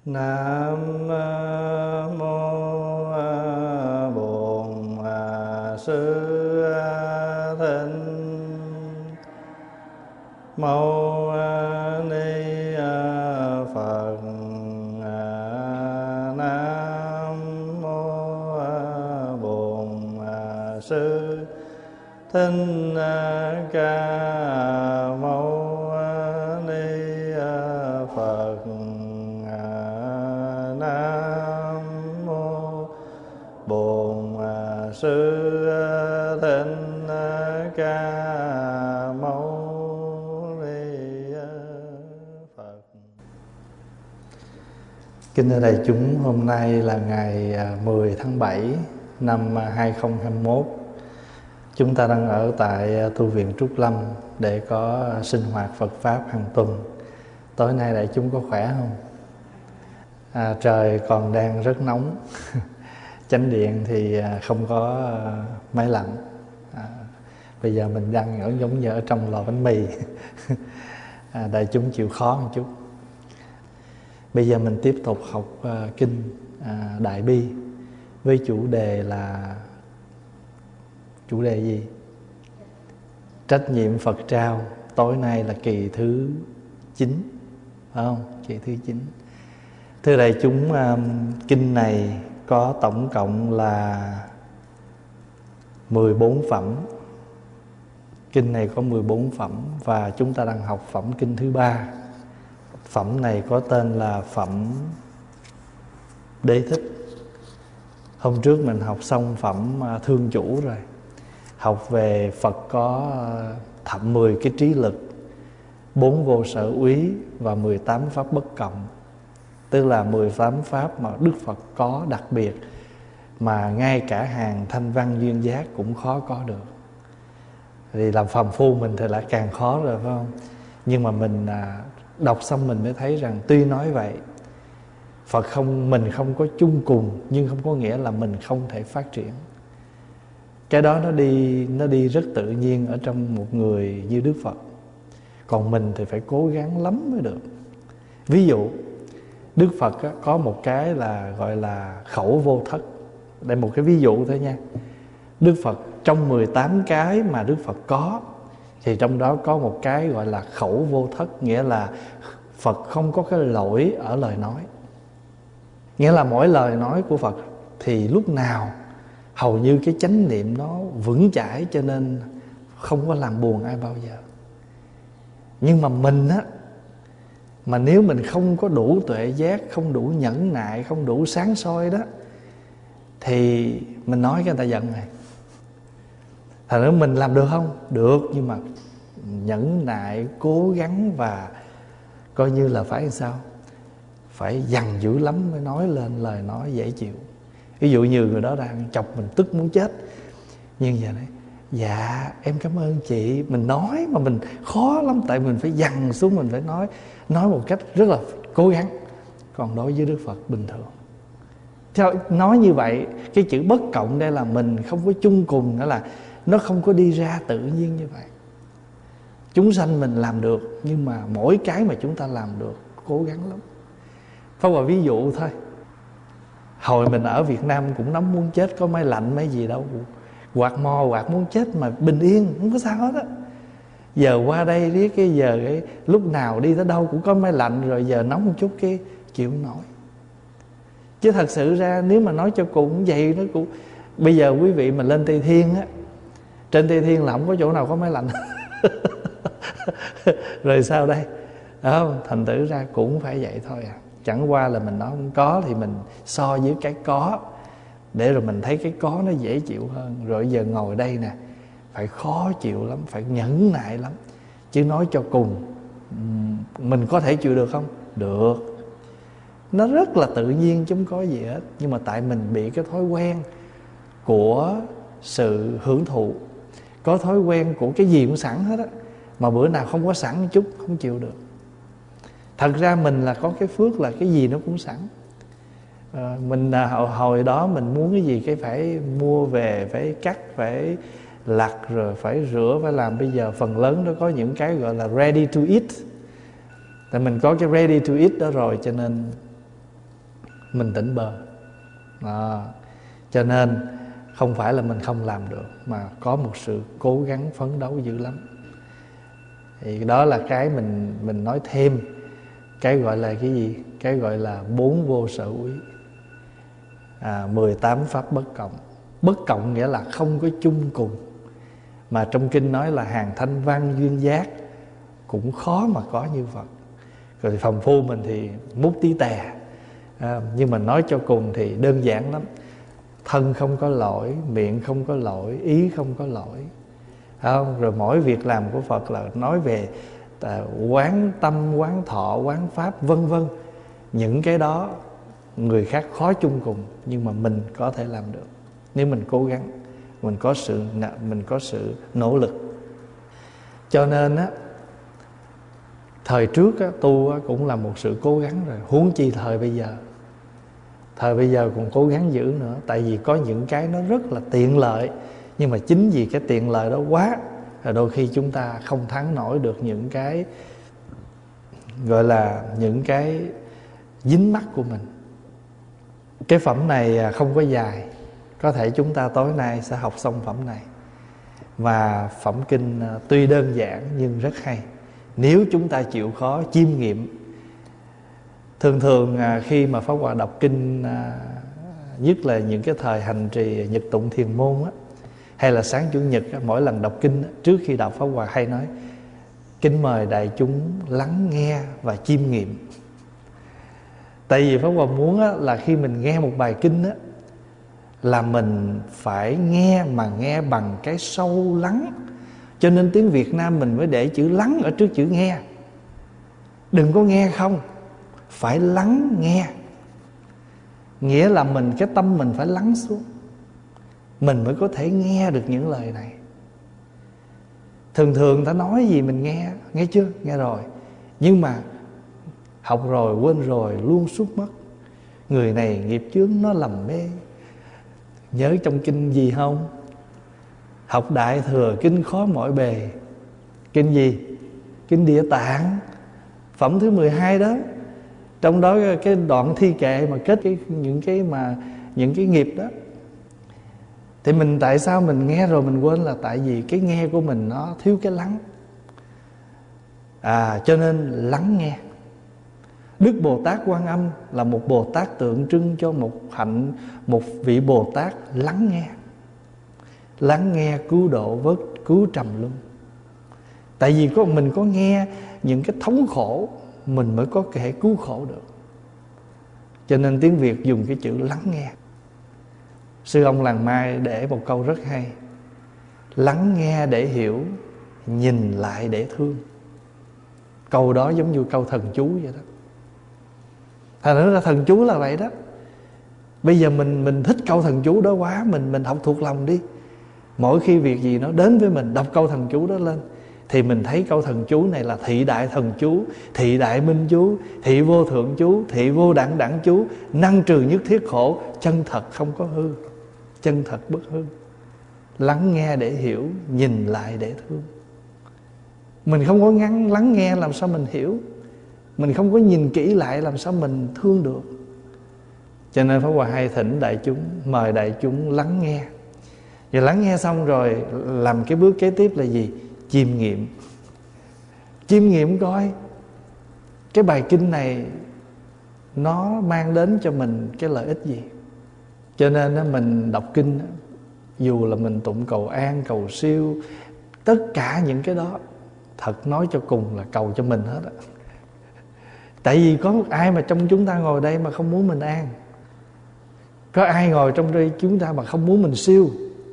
Nam mô Bổn Sư Thích Mâu Ni Phật. Nam mô Bổn Sư Thích Ca Mâu Ni Phật. Nam mô Bổn Sư Thích Ca Mâu Ni Phật. Kính thưa đại chúng, hôm nay là ngày 10 tháng 7 năm 2021. Chúng ta đang ở tại tu viện Trúc Lâm để có sinh hoạt Phật Pháp hàng tuần. Tối nay đại chúng có khỏe không? Trời còn đang rất nóng. Chánh điện thì không có máy lạnh. Bây giờ mình đang ở giống như ở trong lò bánh mì. Đại chúng chịu khó một chút. Bây giờ mình tiếp tục học kinh Đại Bi với chủ đề là chủ đề gì? Trách nhiệm Phật trao. Tối nay là kỳ thứ 9, phải không? Kỳ thứ 9. Thưa đại chúng, kinh này có tổng cộng là 14 phẩm. Kinh này có 14 phẩm và chúng ta đang học phẩm kinh thứ 3. Phẩm này có tên là phẩm Đế Thích. Hôm trước mình học xong phẩm Thương Chủ rồi. Học về Phật có thậm 10 cái trí lực, 4 vô sở úy và 18 pháp bất cộng. Tức là 18 pháp mà Đức Phật có đặc biệt mà ngay cả hàng thanh văn duyên giác cũng khó có được. Thì làm phàm phu mình thì lại càng khó rồi, phải không? Nhưng mà mình đọc xong mình mới thấy rằng tuy nói vậy, mình không có chung cùng, nhưng không có nghĩa là mình không thể phát triển. Cái đó nó đi rất tự nhiên ở trong một người như Đức Phật. Còn mình thì phải cố gắng lắm mới được. Ví dụ Đức Phật có một cái là gọi là khẩu vô thất. Đây một cái ví dụ thôi nha. Đức Phật trong 18 cái mà Đức Phật có, thì trong đó có một cái gọi là khẩu vô thất. Nghĩa là Phật không có cái lỗi ở lời nói. Nghĩa là mỗi lời nói của Phật thì lúc nào hầu như cái chánh niệm nó vững chãi, cho nên không có làm buồn ai bao giờ. Nhưng mà mình á, mà nếu mình không có đủ tuệ giác, không đủ nhẫn nại, không đủ sáng soi đó, thì mình nói cái người ta giận này. Thật ra mình làm được không? Được, nhưng mà nhẫn nại, cố gắng và coi như là phải làm sao? Phải dằn dữ lắm mới nói lên lời nói dễ chịu. Ví dụ như người đó đang chọc mình tức muốn chết, nhưng giờ này dạ em cảm ơn chị. Mình nói mà mình khó lắm, tại mình phải dằn xuống, mình phải nói một cách rất là cố gắng. Còn đối với Đức Phật bình thường. Theo nói như vậy, cái chữ bất cộng đây là mình không có chung cùng, nghĩa là nó không có đi ra tự nhiên như vậy. Chúng sanh mình làm được, nhưng mà mỗi cái mà chúng ta làm được cố gắng lắm. Phong vào ví dụ thôi. Hồi mình ở Việt Nam cũng nóng muốn chết, có máy lạnh mấy gì đâu, quạt muốn chết mà bình yên, không có sao hết á. Giờ qua đây riết cái giờ cái lúc nào đi tới đâu cũng có máy lạnh, rồi giờ nóng một chút cái chịu không nổi. Chứ thật sự ra nếu mà nói cho cùng vậy, nó cũng bây giờ quý vị mà lên Tây Thiên á, trên Tây Thiên là không có chỗ nào có máy lạnh. Rồi sao đây? Đó, thành thử ra cũng phải vậy thôi à. Chẳng qua là mình nói không có thì mình so với cái có, để rồi mình thấy cái có nó dễ chịu hơn. Rồi giờ ngồi đây nè, phải khó chịu lắm, phải nhẫn nại lắm. Chứ nói cho cùng, mình có thể chịu được không? Được. Nó rất là tự nhiên chứ không có gì hết. Nhưng mà tại mình bị cái thói quen của sự hưởng thụ, có thói quen của cái gì cũng sẵn hết á, mà bữa nào không có sẵn một chút không chịu được. Thật ra mình là có cái phước là cái gì nó cũng sẵn. Mình hồi đó mình muốn cái gì cái phải mua về, phải cắt, phải lặt, rồi phải rửa, phải làm. Bây giờ phần lớn nó có những cái gọi là ready to eat. Tại mình có cái ready to eat đó rồi, cho nên mình tỉnh bơ. Cho nên không phải là mình không làm được, mà có một sự cố gắng phấn đấu dữ lắm. Thì đó là cái mình nói thêm, cái gọi là cái gì? Cái gọi là 4 vô sở úy, 18 pháp bất cộng. Bất cộng nghĩa là không có chung cùng, mà trong kinh nói là hàng thanh văn duyên giác cũng khó mà có như Phật. Rồi thì phàm phu mình thì mút tí tè, nhưng mà nói cho cùng thì đơn giản lắm. Thân không có lỗi, miệng không có lỗi, ý không có lỗi, không? Rồi mỗi việc làm của Phật là nói về quán tâm, quán thọ, quán pháp, vân vân. Những cái đó người khác khó chung cùng, nhưng mà mình có thể làm được nếu mình cố gắng, mình có sự nỗ lực. Cho nên á, thời trước á, tu á, cũng là một sự cố gắng rồi, huống chi thời bây giờ. Thời bây giờ còn cố gắng dữ nữa. Tại vì có những cái nó rất là tiện lợi, nhưng mà chính vì cái tiện lợi đó quá, rồi đôi khi chúng ta không thắng nổi được những cái gọi là những cái dính mắc của mình. Cái phẩm này không có dài, có thể chúng ta tối nay sẽ học xong phẩm này. Và phẩm kinh tuy đơn giản nhưng rất hay, nếu chúng ta chịu khó chiêm nghiệm. Thường khi mà Pháp Hòa đọc kinh, nhất là những cái thời hành trì nhật tụng thiền môn á, hay là sáng chủ nhật á, mỗi lần đọc kinh á, trước khi đọc Pháp Hòa hay nói: kính mời đại chúng lắng nghe và chiêm nghiệm. Tại vì Pháp Hòa muốn á, là khi mình nghe một bài kinh á, là mình phải nghe mà nghe bằng cái sâu lắng. Cho nên tiếng Việt Nam mình mới để chữ lắng ở trước chữ nghe. Đừng có nghe không, phải lắng nghe. Nghĩa là cái tâm mình phải lắng xuống, mình mới có thể nghe được những lời này. Thường ta nói gì mình nghe chưa? Nghe rồi. Nhưng mà học rồi quên rồi, luôn suốt mất. Người này nghiệp chướng nó lầm mê. Nhớ trong kinh gì không? Học Đại Thừa kinh khó mỏi bề. Kinh gì? Kinh Địa Tạng, phẩm thứ 12 đó. Trong đó cái đoạn thi kệ mà kết những cái nghiệp đó. Thì mình tại sao mình nghe rồi mình quên? Là tại vì cái nghe của mình nó thiếu cái lắng. Cho nên lắng nghe. Đức Bồ Tát Quan Âm là một Bồ Tát tượng trưng cho một vị Bồ Tát lắng nghe. Lắng nghe cứu độ vớt, cứu trầm luân. Tại vì mình có nghe những cái thống khổ, mình mới có thể cứu khổ được. Cho nên tiếng Việt dùng cái chữ lắng nghe. Sư ông Làng Mai để một câu rất hay: lắng nghe để hiểu, nhìn lại để thương. Câu đó giống như câu thần chú vậy đó. Thành ra thần chú là vậy đó. Bây giờ mình thích câu thần chú đó quá, mình học thuộc lòng đi. Mỗi khi việc gì nó đến với mình, đọc câu thần chú đó lên, thì mình thấy câu thần chú này là thị đại thần chú, thị đại minh chú, thị vô thượng chú, thị vô đẳng đẳng chú, năng trừ nhất thiết khổ, chân thật không có hư, chân thật bất hư. Lắng nghe để hiểu, nhìn lại để thương. Mình không có lắng nghe làm sao mình hiểu, mình không có nhìn kỹ lại làm sao mình thương được. Cho nên Pháp Hòa hay thỉnh đại chúng, mời đại chúng lắng nghe. Và lắng nghe xong rồi làm cái bước kế tiếp là gì? Chiêm nghiệm. Chiêm nghiệm coi cái bài kinh này nó mang đến cho mình cái lợi ích gì. Cho nên mình đọc kinh, dù là mình tụng cầu an, cầu siêu, tất cả những cái đó thật nói cho cùng là cầu cho mình hết á. Tại vì có ai mà trong chúng ta ngồi đây mà không muốn mình an? Có ai ngồi trong đây chúng ta mà không muốn mình siêu?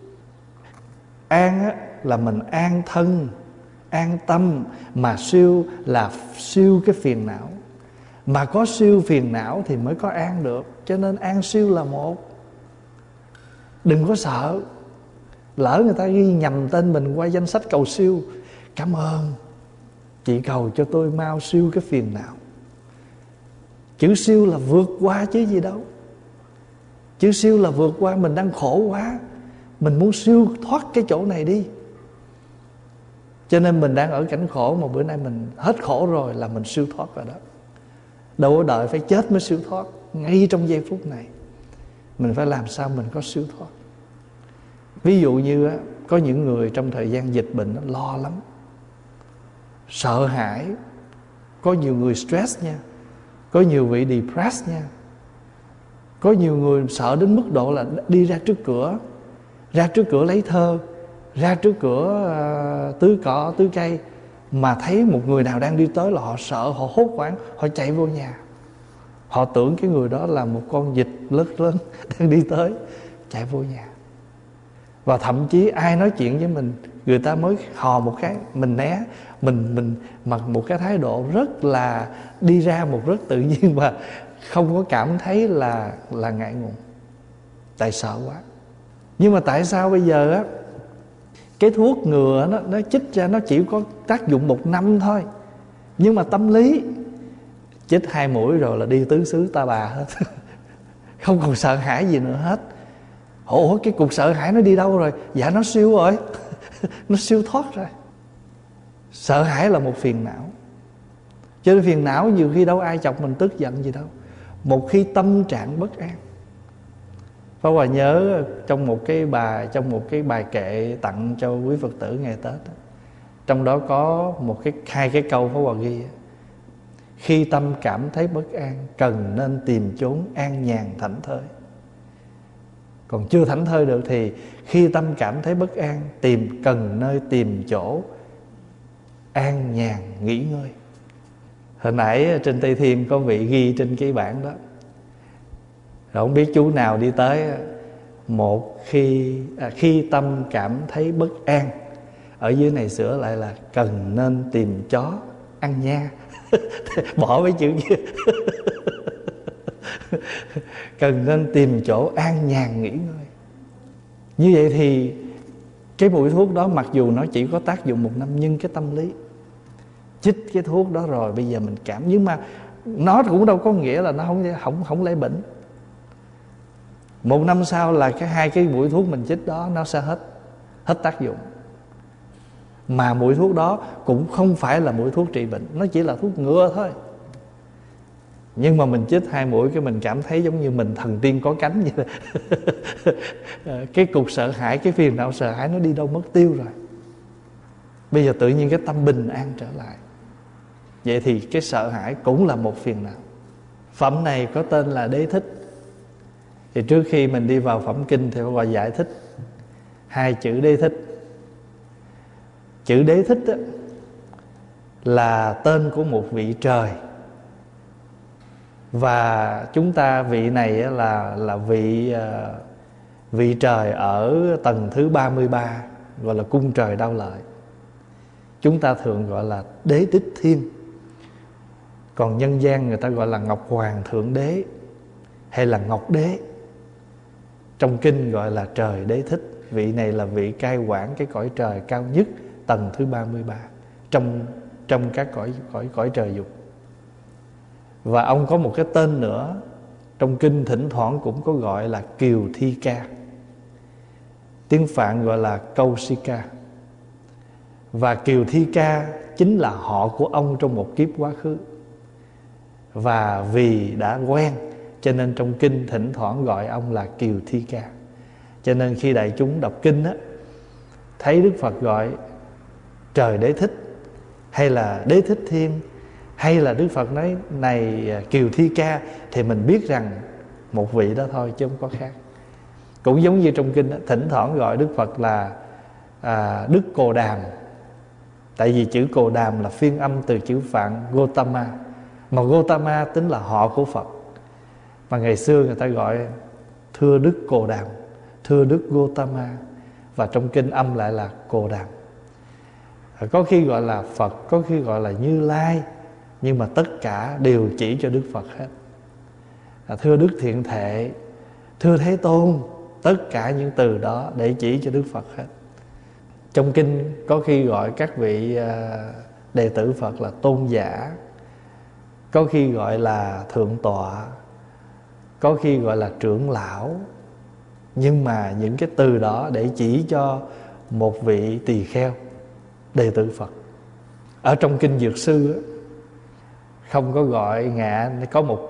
An á, là mình an thân, an tâm. Mà siêu là siêu cái phiền não. Mà có siêu phiền não thì mới có an được. Cho nên an siêu là một. Đừng có sợ. Lỡ người ta ghi nhầm tên mình qua danh sách cầu siêu, cảm ơn, chị cầu cho tôi mau siêu cái phiền não. Chữ siêu là vượt qua chứ gì đâu. Chữ siêu là vượt qua. Mình đang khổ quá, mình muốn siêu thoát cái chỗ này đi. Cho nên mình đang ở cảnh khổ, mà bữa nay mình hết khổ rồi là mình siêu thoát rồi đó. Đâu có đợi phải chết mới siêu thoát. ngay trong giây phút này. Mình phải làm sao mình có siêu thoát. Ví dụ như có những người trong thời gian dịch bệnh lo lắm, sợ hãi. Có nhiều người stress nha, có nhiều vị depressed nha. Có nhiều người sợ đến mức độ là đi ra trước cửa lấy thơ, ra trước cửa tưới cỏ tưới cây, mà thấy một người nào đang đi tới là họ sợ, họ hốt hoảng, họ chạy vô nhà. Họ tưởng cái người đó là một con vịt lớn đang đi tới, chạy vô nhà. Và thậm chí ai nói chuyện với mình, người ta mới hò một cái, mình né, mình mặc một cái thái độ rất là đi ra một rất tự nhiên, và không có cảm thấy là ngại ngùng, tại sợ quá. Nhưng mà tại sao bây giờ á, cái thuốc ngừa nó chích ra nó chỉ có tác dụng 1 năm thôi, nhưng mà tâm lý chích 2 mũi rồi là đi tứ xứ ta bà hết. Không còn sợ hãi gì nữa hết. Ủa cái cục sợ hãi nó đi đâu rồi? Dạ nó siêu rồi. Nó siêu thoát rồi. Sợ hãi là một phiền não. Cho nên phiền não nhiều khi đâu ai chọc mình tức giận gì đâu. Một khi tâm trạng bất an. Pháp Hòa nhớ trong một cái bài kệ tặng cho quý Phật tử ngày Tết, trong đó có hai cái câu Pháp Hòa ghi: khi tâm cảm thấy bất an, cần nên tìm chốn an nhàn thảnh thơi. Còn chưa thảnh thơi được thì khi tâm cảm thấy bất an, cần nơi tìm chỗ an nhàn nghỉ ngơi. Hồi nãy trên Tây Thiên có vị ghi trên cái bảng đó, rồi không biết chú nào đi tới: khi tâm cảm thấy bất an. Ở dưới này sửa lại là cần nên tìm chó ăn nha. Bỏ mấy chữ kia. Cần nên tìm chỗ an nhàn nghỉ ngơi. Như vậy thì cái mũi thuốc đó mặc dù nó chỉ có tác dụng 1 năm, nhưng cái tâm lý chích cái thuốc đó rồi bây giờ mình cảm, nhưng mà nó cũng đâu có nghĩa là nó không lấy bệnh. 1 năm sau là hai cái mũi thuốc mình chích đó nó sẽ hết tác dụng. Mà mũi thuốc đó cũng không phải là mũi thuốc trị bệnh, nó chỉ là thuốc ngừa thôi. Nhưng mà mình chích 2 mũi cái mình cảm thấy giống như mình thần tiên có cánh vậy. Cái cục sợ hãi, cái phiền não sợ hãi nó đi đâu mất tiêu rồi. Bây giờ tự nhiên cái tâm bình an trở lại. Vậy thì cái sợ hãi cũng là một phiền não. Phẩm này có tên là Đế Thích. Thì trước khi mình đi vào phẩm kinh thì phải giải thích 2 chữ Đế Thích. Chữ Đế Thích á, là tên của một vị trời. Và chúng ta vị này là vị trời ở tầng thứ 33, gọi là cung trời Đao Lợi. Chúng ta thường gọi là Đế Thích Thiên. Còn nhân gian người ta gọi là Ngọc Hoàng Thượng Đế hay là Ngọc Đế. Trong kinh gọi là trời Đế Thích. Vị này là vị cai quản cái cõi trời cao nhất, tầng thứ 33 trong các cõi trời dục. Và ông có một cái tên nữa, trong kinh thỉnh thoảng cũng có gọi là Kiều Thi Ca, tiếng Phạn gọi là Kausika. Và Kiều Thi Ca chính là họ của ông trong một kiếp quá khứ. Và vì đã quen cho nên trong kinh thỉnh thoảng gọi ông là Kiều Thi Ca. Cho nên khi đại chúng đọc kinh á, thấy Đức Phật gọi trời Đế Thích hay là Đế Thích Thiên, hay là Đức Phật nói này Kiều Thi Ca, thì mình biết rằng một vị đó thôi chứ không có khác. Cũng giống như trong kinh đó, thỉnh thoảng gọi Đức Phật là Đức Cồ Đàm. Tại vì chữ Cồ Đàm là phiên âm từ chữ Phạn Gotama, mà Gotama tính là họ của Phật. Mà ngày xưa người ta gọi thưa Đức Cồ Đàm, thưa Đức Gotama. Và trong kinh âm lại là Cồ Đàm. Có khi gọi là Phật, có khi gọi là Như Lai, nhưng mà tất cả đều chỉ cho Đức Phật hết. Thưa Đức Thiện Thệ, thưa Thế Tôn, tất cả những từ đó để chỉ cho Đức Phật hết. Trong kinh có khi gọi các vị đệ tử Phật là tôn giả, có khi gọi là thượng tọa, có khi gọi là trưởng lão. Nhưng mà những cái từ đó để chỉ cho một vị tỳ kheo, đệ tử Phật. Ở trong kinh Dược Sư không có gọi ngạ, có một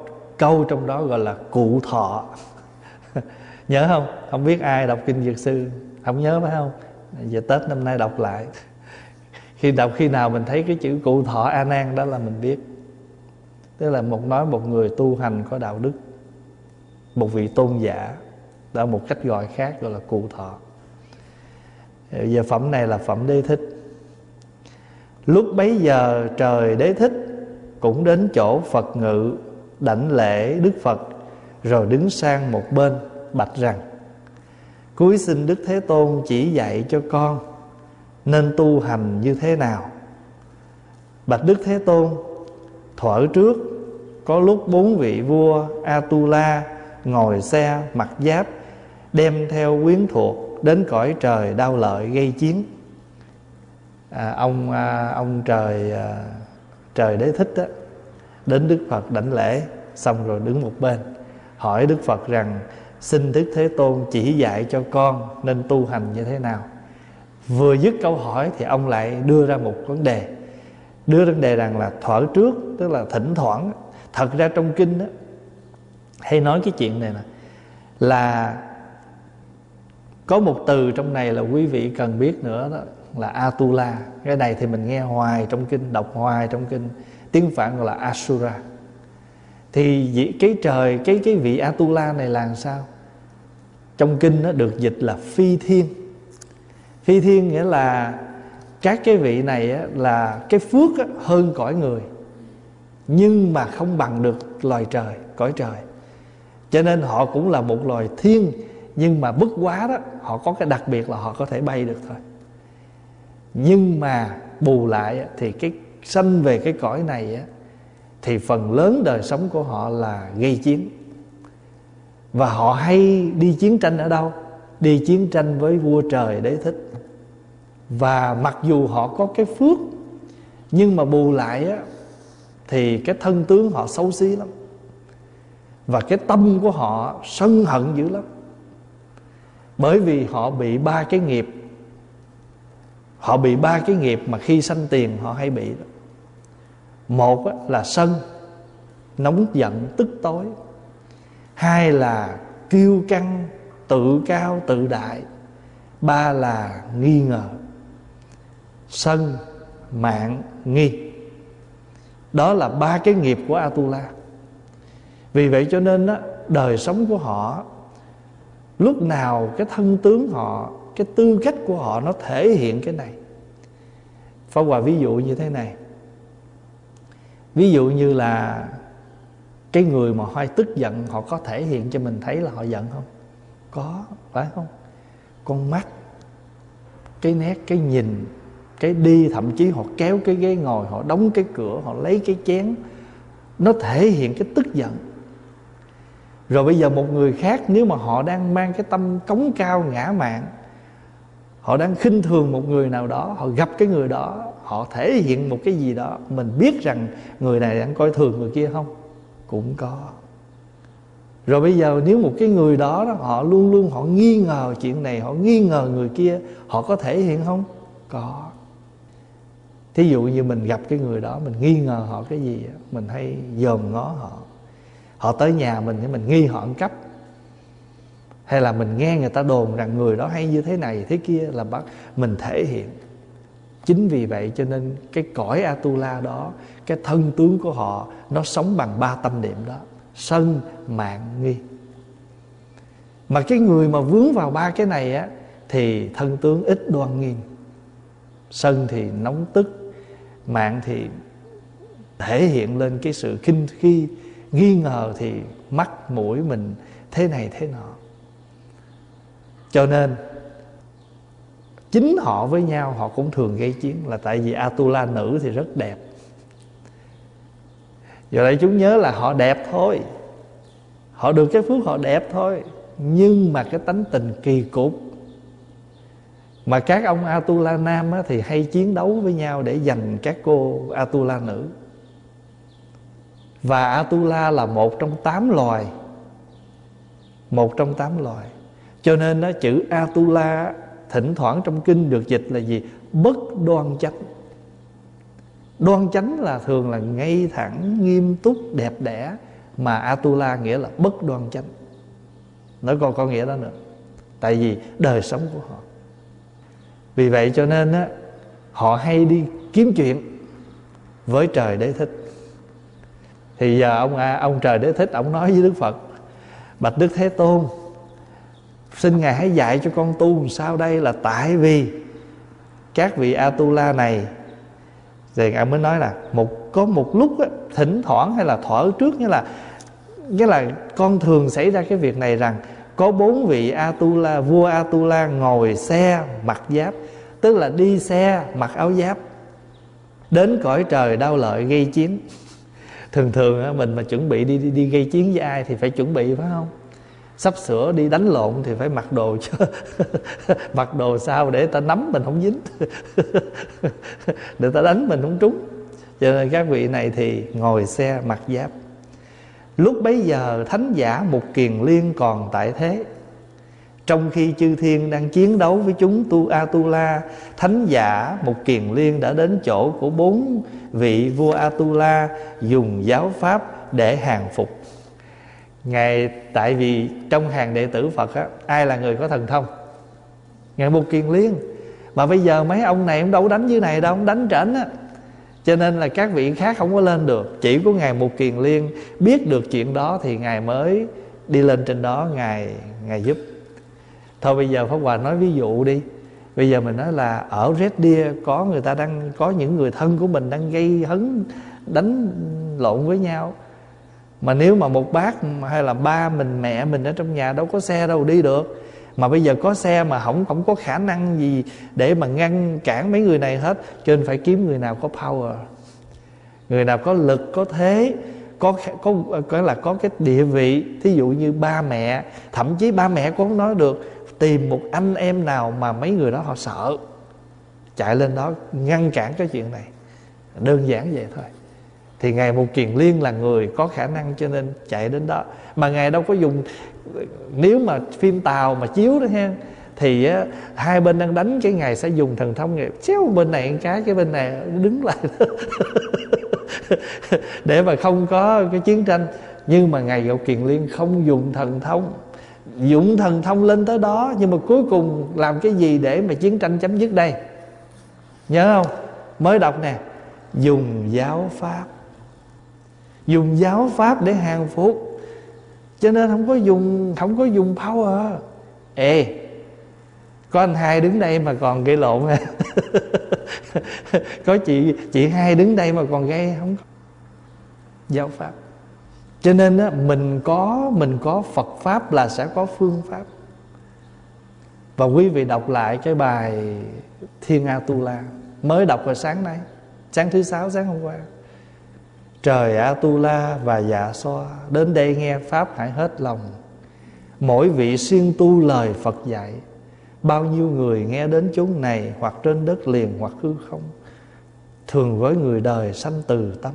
câu trong đó gọi là cụ thọ. Nhớ không? Không biết ai đọc kinh Dược Sư? Không nhớ phải không? Giờ Tết năm nay đọc lại. Khi đọc khi nào mình thấy cái chữ cụ thọ A Nan đó là mình biết. Tức là một người tu hành có đạo đức, một vị tôn giả. Đó, một cách gọi khác gọi là cụ thọ. Giờ phẩm này là phẩm Đế Thích. Lúc bấy giờ trời Đế Thích cũng đến chỗ Phật ngự, đảnh lễ Đức Phật, rồi đứng sang một bên bạch rằng: cúi xin Đức Thế Tôn chỉ dạy cho con nên tu hành như thế nào. Bạch Đức Thế Tôn, thuở trước có lúc 4 vị vua Atula ngồi xe mặc giáp, đem theo quyến thuộc đến cõi trời Đao Lợi gây chiến. Ông trời Đế Thích đó, đến Đức Phật đảnh lễ, xong rồi đứng một bên hỏi Đức Phật rằng: xin Đức Thế Tôn chỉ dạy cho con nên tu hành như thế nào. Vừa dứt câu hỏi thì ông lại đưa ra một vấn đề. Đưa vấn đề rằng là thuở trước, tức là thỉnh thoảng. Thật ra trong kinh đó hay nói cái chuyện này nè, là có một từ trong này là quý vị cần biết nữa, đó là Atula. Cái này thì mình nghe hoài trong kinh, đọc hoài trong kinh. Tiếng Phạn gọi là Asura. Thì cái vị Atula này là làm sao? Trong kinh nó được dịch là phi thiên. Phi thiên nghĩa là các cái vị này á, là cái phước á, hơn cõi người, nhưng mà không bằng được loài trời, cõi trời. Cho nên họ cũng là một loài thiên, nhưng mà bất quá đó, họ có cái đặc biệt là họ có thể bay được thôi. Nhưng mà bù lại thì cái sanh về cái cõi này á, thì phần lớn đời sống của họ là gây chiến. Và họ hay đi chiến tranh ở đâu? Đi chiến tranh với vua trời Đế Thích. Và mặc dù họ có cái phước, nhưng mà bù lại á, thì cái thân tướng họ xấu xí lắm. Và cái tâm của họ sân hận dữ lắm. Bởi vì họ bị 3 cái nghiệp. Họ bị 3 cái nghiệp mà khi sanh tiền họ hay bị đó. Một á, là sân, nóng giận, tức tối. 2 là kiêu căng, tự cao, tự đại. 3 là nghi ngờ. Sân, mạn, nghi. Đó là 3 cái nghiệp của Atula. Vì vậy cho nên á, đời sống của họ lúc nào cái thân tướng họ, cái tư cách của họ nó thể hiện cái này. Pháp Hòa ví dụ như thế này. Ví dụ như là cái người mà hay tức giận, họ có thể hiện cho mình thấy là họ giận không? Có, phải không? Con mắt, cái nét, cái nhìn, cái đi, thậm chí họ kéo cái ghế ngồi, họ đóng cái cửa, họ lấy cái chén, nó thể hiện cái tức giận. Rồi bây giờ một người khác, nếu mà họ đang mang cái tâm cống cao ngã mạn, họ đang khinh thường một người nào đó, họ gặp cái người đó, họ thể hiện một cái gì đó, mình biết rằng người này đang coi thường người kia không? Cũng có. Rồi bây giờ nếu một cái người đó, họ luôn luôn họ nghi ngờ chuyện này, họ nghi ngờ người kia, họ có thể hiện không? Có. Thí dụ như mình gặp cái người đó, mình nghi ngờ họ cái gì, mình hay dòm ngó họ. Họ tới nhà mình thì mình nghi họ ăn cắp. Hay là mình nghe người ta đồn rằng người đó hay như thế này thế kia, là bắt mình thể hiện. Chính vì vậy cho nên cái cõi Atula đó, cái thân tướng của họ nó sống bằng 3 tâm niệm đó: sân, mạn, nghi. Mà cái người mà vướng vào 3 cái này á, thì thân tướng ít đoan nghiêm. Sân thì nóng tức, mạn thì thể hiện lên cái sự khinh khi, nghi ngờ thì mắt mũi mình thế này thế nọ. Cho nên chính họ với nhau họ cũng thường gây chiến, là tại vì Atula nữ thì rất đẹp. Giờ đây chúng nhớ là họ đẹp thôi, họ được cái phước họ đẹp thôi, nhưng mà cái tánh tình kỳ cục. Mà các ông Atula nam á, thì hay chiến đấu với nhau để giành các cô Atula nữ. Và Atula là một trong 8 loài. Một trong 8 loài. Cho nên đó, chữ Atula thỉnh thoảng trong kinh được dịch là gì? Bất đoan chánh. Đoan chánh là thường là ngay thẳng, nghiêm túc, đẹp đẽ. mà Atula nghĩa là bất đoan chánh. Nó còn có nghĩa đó nữa. Tại vì đời sống của họ. Vì vậy cho nên á, họ hay đi kiếm chuyện với trời Đế Thích. Thì giờ ông trời Đế Thích, ông nói với Đức Phật: bạch Đức Thế Tôn, xin Ngài hãy dạy cho con tu làm sao đây. Là tại vì các vị Atula này, thì ông mới nói là có một lúc á, thỉnh thoảng hay là thuở trước, nghĩa là con thường xảy ra cái việc này, rằng có 4 vị Atula, vua Atula ngồi xe mặc giáp, tức là đi xe mặc áo giáp, đến cõi trời Đao Lợi gây chiến. Thường á, mình mà chuẩn bị đi gây chiến với ai thì phải chuẩn bị, phải không? Sắp sửa đi đánh lộn thì phải mặc đồ chứ. Mặc đồ sao để ta nắm mình không dính, để ta đánh mình không trúng. Cho nên các vị này thì ngồi xe mặc giáp. Lúc bấy giờ thánh giả Mục Kiền Liên còn tại thế. Trong khi chư thiên đang chiến đấu với chúng Atula, thánh giả Mục Kiền Liên đã đến chỗ của 4 vị vua Atula, dùng giáo pháp để hàng phục. Ngài, tại vì trong hàng đệ tử Phật á, ai là người có thần thông? Ngài Mục Kiền Liên. Mà bây giờ mấy ông này ông đâu đánh dưới này đâu, ông đánh trển á. Cho nên là các vị khác không có lên được. Chỉ có Ngài Mục Kiền Liên biết được chuyện đó thì Ngài mới đi lên trên đó, Ngài giúp. Thôi bây giờ Pháp Hòa nói ví dụ đi. Bây giờ mình nói là ở Red Deer có những người thân của mình đang gây hấn, đánh lộn với nhau. Mà nếu mà một bác hay là ba mình, mẹ mình ở trong nhà đâu có xe đâu đi được. Mà bây giờ có xe mà không có khả năng gì để mà ngăn cản mấy người này hết. Cho nên phải kiếm người nào có power, người nào có lực, có thế, có cái địa vị. Thí dụ như ba mẹ, thậm chí ba mẹ cũng không nói được, tìm một anh em nào mà mấy người đó họ sợ, chạy lên đó ngăn cản cái chuyện này. Đơn giản vậy thôi. Thì Ngài Mục Kiền Liên là người có khả năng, cho nên chạy đến đó. Mà Ngài đâu có dùng, nếu mà phim Tàu mà chiếu đó ha, thì á, hai bên đang đánh, cái Ngài sẽ dùng thần thông Ngài chéo bên này cái bên này đứng lại để mà không có cái chiến tranh. Nhưng mà Ngài Mục Kiền Liên không dùng thần thông. Dụng thần thông lên tới đó, nhưng mà cuối cùng làm cái gì để mà chiến tranh chấm dứt đây? Nhớ không? Mới đọc nè, dùng giáo pháp. Dùng giáo pháp để hàng phục. Cho nên không có dùng power. Ê, có anh hai đứng đây mà còn gây lộn ha. Có chị hai đứng đây mà còn gây không có giáo pháp. Cho nên á, mình có Phật pháp là sẽ có phương pháp. Và quý vị đọc lại cái bài Thiên Atula mới đọc vào sáng nay, sáng thứ 6, sáng hôm qua. Trời Atula và Dạ Xoa đến đây nghe pháp hãy hết lòng. Mỗi vị siêng tu lời Phật dạy. Bao nhiêu người nghe đến chốn này, hoặc trên đất liền hoặc hư không, thường với người đời sanh từ tâm.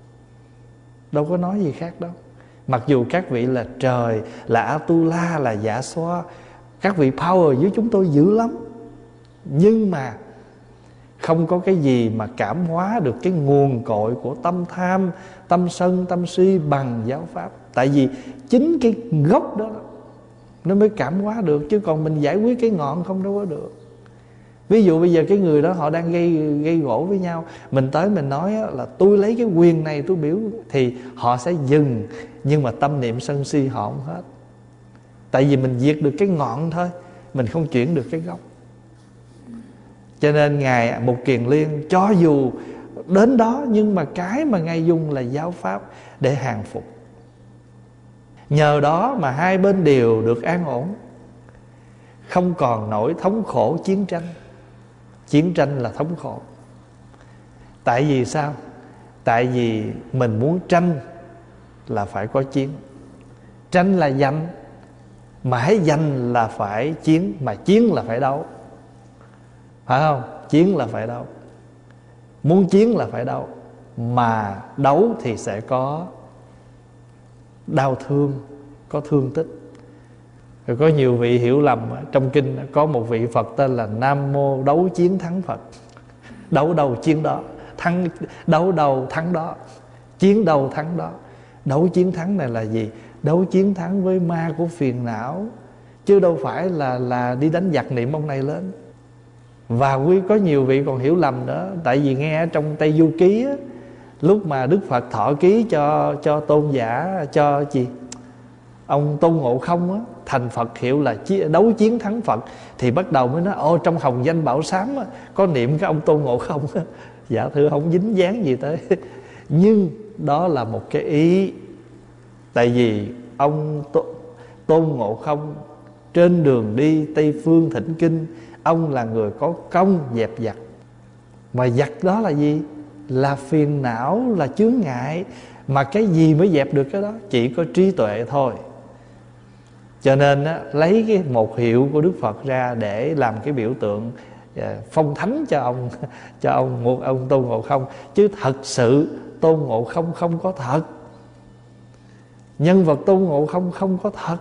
Đâu có nói gì khác đâu. Mặc dù các vị là trời, là Atula, là Dạ Xoa, các vị power với chúng tôi dữ lắm, nhưng mà không có cái gì mà cảm hóa được cái nguồn cội của tâm tham, tâm sân, tâm si bằng giáo pháp. Tại vì chính cái gốc đó nó mới cảm hóa được, chứ còn mình giải quyết cái ngọn không đâu có được. Ví dụ bây giờ cái người đó họ đang gây gỗ với nhau, mình tới mình nói là tôi lấy cái quyền này tôi biểu, thì họ sẽ dừng. Nhưng mà tâm niệm sân si họ không hết. Tại vì mình diệt được cái ngọn thôi, mình không chuyển được cái gốc. Cho nên Ngài Mục Kiền Liên cho dù đến đó, nhưng mà cái mà Ngài dùng là giáo pháp để hàng phục. Nhờ đó mà hai bên đều được an ổn, không còn nỗi thống khổ chiến tranh. Chiến tranh là thống khổ. Tại vì sao? Tại vì mình muốn tranh là phải có chiến. Tranh là giành, mà hãy giành là phải chiến, mà chiến là phải đấu. Phải không? Chiến là phải đấu. Muốn chiến là phải đấu. Mà đấu thì sẽ có đau thương, có thương tích. Rồi có nhiều vị hiểu lầm, trong kinh có một vị Phật tên là Nam Mô Đấu Chiến Thắng Phật. Đấu đầu chiến đó, đấu đầu thắng đó, chiến đầu thắng đó. Đấu chiến thắng này là gì? Đấu chiến thắng với ma của phiền não, chứ đâu phải là đi đánh giặc niệm ông này lên. Và có nhiều vị còn hiểu lầm nữa. Tại vì nghe ở trong Tây Du Ký á, lúc mà Đức Phật thọ ký cho tôn giả, cho gì, ông Tôn Ngộ Không á, thành Phật hiệu là đấu chiến thắng Phật, thì bắt đầu mới nói trong hồng danh bảo sám á, có niệm cái ông Tôn Ngộ Không á. Dạ thưa, không dính dáng gì tới. Nhưng đó là một cái ý. Tại vì ông Tôn Ngộ Không trên đường đi Tây Phương thỉnh kinh, ông là người có công dẹp giặc. Mà giặc đó là gì? Là phiền não, là chướng ngại. Mà cái gì mới dẹp được cái đó? Chỉ có trí tuệ thôi. Cho nên á, lấy cái một hiệu của Đức Phật ra để làm cái biểu tượng phong thánh cho ông Tôn Ngộ Không. Chứ thật sự Tôn Ngộ Không không có thật. Nhân vật Tôn Ngộ Không không có thật.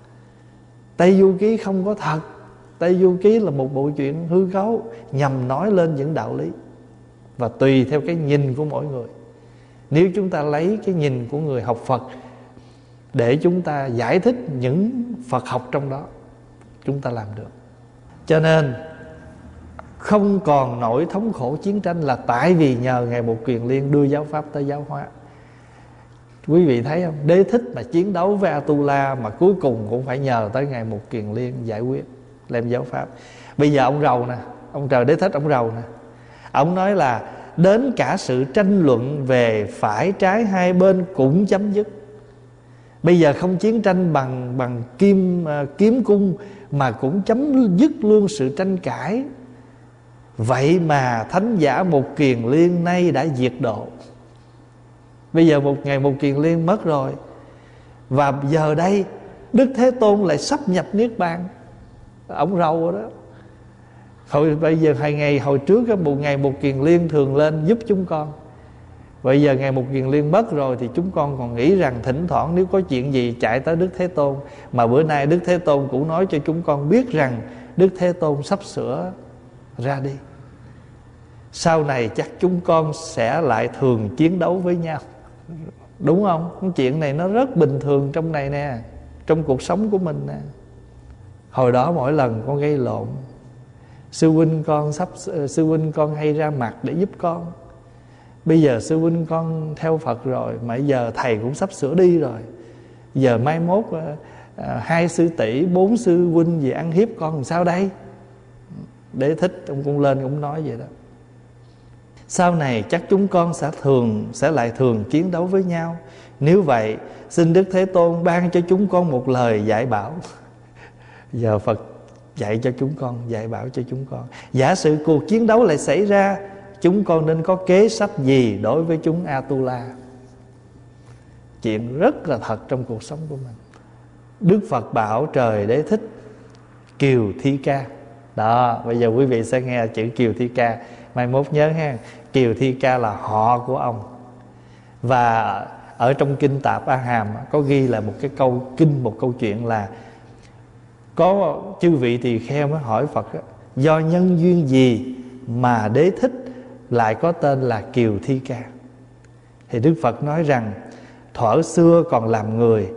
Tây Du Ký không có thật. Tây Du Ký là một bộ truyện hư cấu nhằm nói lên những đạo lý. Và tùy theo cái nhìn của mỗi người. Nếu chúng ta lấy cái nhìn của người học Phật để chúng ta giải thích những Phật học trong đó, chúng ta làm được. Cho nên không còn nỗi thống khổ chiến tranh là tại vì nhờ Ngài Một Kiền Liên đưa giáo pháp tới giáo hóa. Quý vị thấy không? Đế Thích mà chiến đấu với Atula mà cuối cùng cũng phải nhờ tới Ngài Một Kiền Liên giải quyết, đem giáo pháp. Bây giờ ông rầu nè, ông trời Đế Thích ông rầu nè. Ông nói là đến cả sự tranh luận về phải trái hai bên cũng chấm dứt. Bây giờ không chiến tranh bằng kiếm cung, mà cũng chấm dứt luôn sự tranh cãi. Vậy mà thánh giả Một Kiền Liên nay đã diệt độ. Bây giờ Ngài Một Kiền Liên mất rồi, và giờ đây Đức Thế Tôn lại sắp nhập Niết Bàn. Ông rầu rồi đó. Bây giờ hồi trước Ngài Một Kiền Liên thường lên giúp chúng con. Bây giờ Ngài Một Kiền Liên mất rồi thì chúng con còn nghĩ rằng thỉnh thoảng nếu có chuyện gì chạy tới Đức Thế Tôn. Mà bữa nay Đức Thế Tôn cũng nói cho chúng con biết rằng Đức Thế Tôn sắp sửa ra đi. Sau này chắc chúng con sẽ lại thường chiến đấu với nhau. Đúng không? Cái chuyện này nó rất bình thường trong này nè, trong cuộc sống của mình nè. Hồi đó mỗi lần con gây lộn, sư huynh con hay ra mặt để giúp con. Bây giờ sư huynh con theo Phật rồi, mà giờ thầy cũng sắp sửa đi rồi. Giờ mai mốt 2 sư tỷ 4 sư huynh gì ăn hiếp con làm sao đây? Đế Thích ông cũng lên cũng nói vậy đó. Sau này chắc chúng con sẽ lại thường chiến đấu với nhau. Nếu vậy xin Đức Thế Tôn ban cho chúng con một lời dạy bảo. Giờ Phật dạy cho chúng con, dạy bảo cho chúng con. Giả sử cuộc chiến đấu lại xảy ra, chúng con nên có kế sách gì đối với chúng Atula? Chuyện rất là thật trong cuộc sống của mình. Đức Phật bảo trời Đế Thích Kiều Thi Ca. Đó, bây giờ quý vị sẽ nghe chữ Kiều Thi Ca. Mai mốt nhớ ha, Kiều Thi Ca là họ của ông. Và ở trong kinh Tạp A Hàm có ghi là một cái một câu chuyện là có chư vị tỳ kheo mới hỏi Phật đó, do nhân duyên gì mà Đế Thích lại có tên là Kiều Thi Ca? Thì Đức Phật nói rằng thuở xưa còn làm người,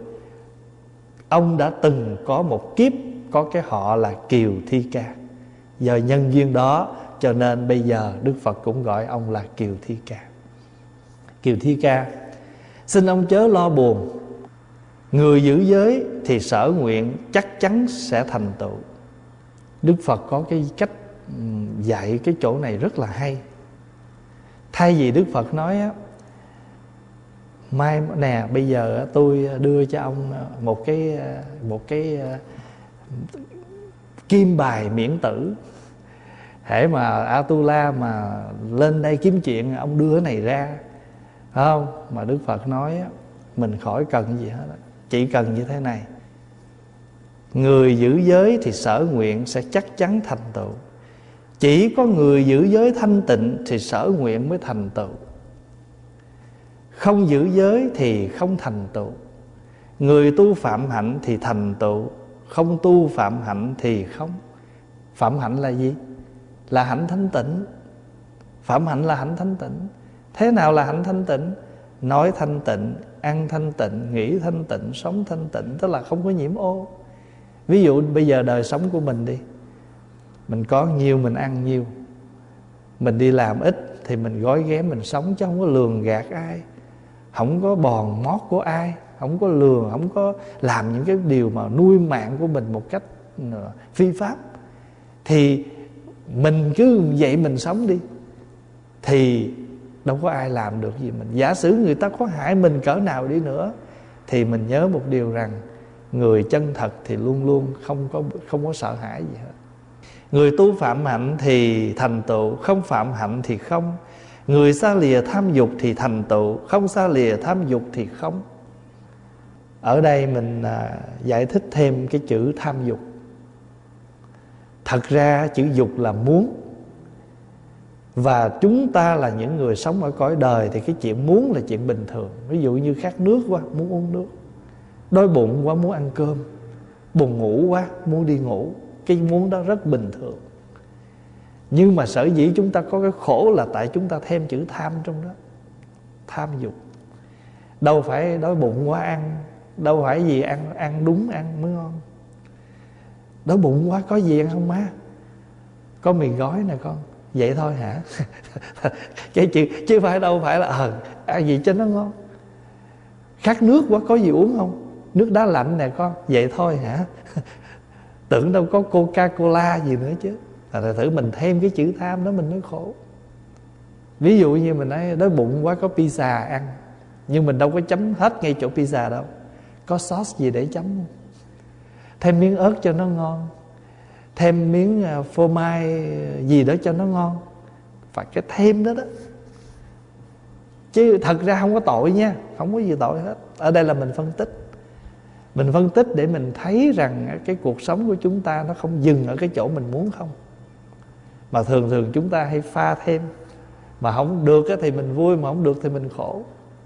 ông đã từng có một kiếp có cái họ là Kiều Thi Ca. Do nhân duyên đó cho nên bây giờ Đức Phật cũng gọi ông là Kiều Thi Ca. Kiều Thi Ca, xin ông chớ lo buồn. Người giữ giới thì sở nguyện chắc chắn sẽ thành tựu. Đức Phật có cái cách dạy cái chỗ này rất là hay. Thay vì Đức Phật nói á, mai nè bây giờ tôi đưa cho ông một cái kim bài miễn tử. Hễ mà Atula mà lên đây kiếm chuyện, ông đưa cái này ra, phải không? Mà Đức Phật nói mình khỏi cần gì hết, chỉ cần như thế này. Người giữ giới thì sở nguyện sẽ chắc chắn thành tựu. Chỉ có người giữ giới thanh tịnh thì sở nguyện mới thành tựu. Không giữ giới thì không thành tựu. Người tu phạm hạnh thì thành tựu, không tu phạm hạnh thì không. Phạm hạnh là gì? Là hạnh thanh tịnh. Phạm hạnh là hạnh thanh tịnh. Thế nào là hạnh thanh tịnh? Nói thanh tịnh, ăn thanh tịnh, nghĩ thanh tịnh, sống thanh tịnh, tức là không có nhiễm ô. Ví dụ bây giờ đời sống của mình đi, mình có nhiêu mình ăn nhiêu, mình đi làm ít thì mình gói ghém mình sống, chứ không có lường gạt ai, không có bòn mót của ai, không có lường, không có làm những cái điều mà nuôi mạng của mình một cách phi pháp. Thì mình cứ vậy mình sống đi, thì đâu có ai làm được gì mình. Giả sử người ta có hại mình cỡ nào đi nữa, thì mình nhớ một điều rằng người chân thật thì luôn luôn không có sợ hãi gì hết. Người tu phạm hạnh thì thành tựu, không phạm hạnh thì không. Người xa lìa tham dục thì thành tựu, không xa lìa tham dục thì không. Ở đây mình giải thích thêm cái chữ tham dục. Thật ra chữ dục là muốn. Và chúng ta là những người sống ở cõi đời thì cái chuyện muốn là chuyện bình thường. Ví dụ như khát nước quá, muốn uống nước. Đói bụng quá, muốn ăn cơm. Buồn ngủ quá, muốn đi ngủ. Cái muốn đó rất bình thường. Nhưng mà sở dĩ chúng ta có cái khổ là tại chúng ta thêm chữ tham trong đó. Tham dục. Đâu phải đói bụng quá ăn, đâu phải gì ăn đúng ăn mới ngon. Đói bụng quá có gì ăn không má? Có mì gói nè con. Vậy thôi hả? Cái chuyện chứ đâu phải là ăn gì cho nó ngon. Khát nước quá có gì uống không? Nước đá lạnh nè con. Vậy thôi hả? Tưởng đâu có Coca-Cola gì nữa chứ. Thật thử mình thêm cái chữ tham đó mình mới khổ. Ví dụ như mình nói đói bụng quá có pizza ăn, nhưng mình đâu có chấm hết ngay chỗ pizza đâu. Có sauce gì để chấm không? Thêm miếng ớt cho nó ngon, thêm miếng phô mai gì đó cho nó ngon. Phải cái thêm đó đó. Chứ thật ra không có tội nha, không có gì tội hết. Ở đây là mình phân tích. Mình phân tích để mình thấy rằng cái cuộc sống của chúng ta nó không dừng ở cái chỗ mình muốn không, mà thường chúng ta hay pha thêm. Mà không được thì mình vui, mà không được thì mình khổ.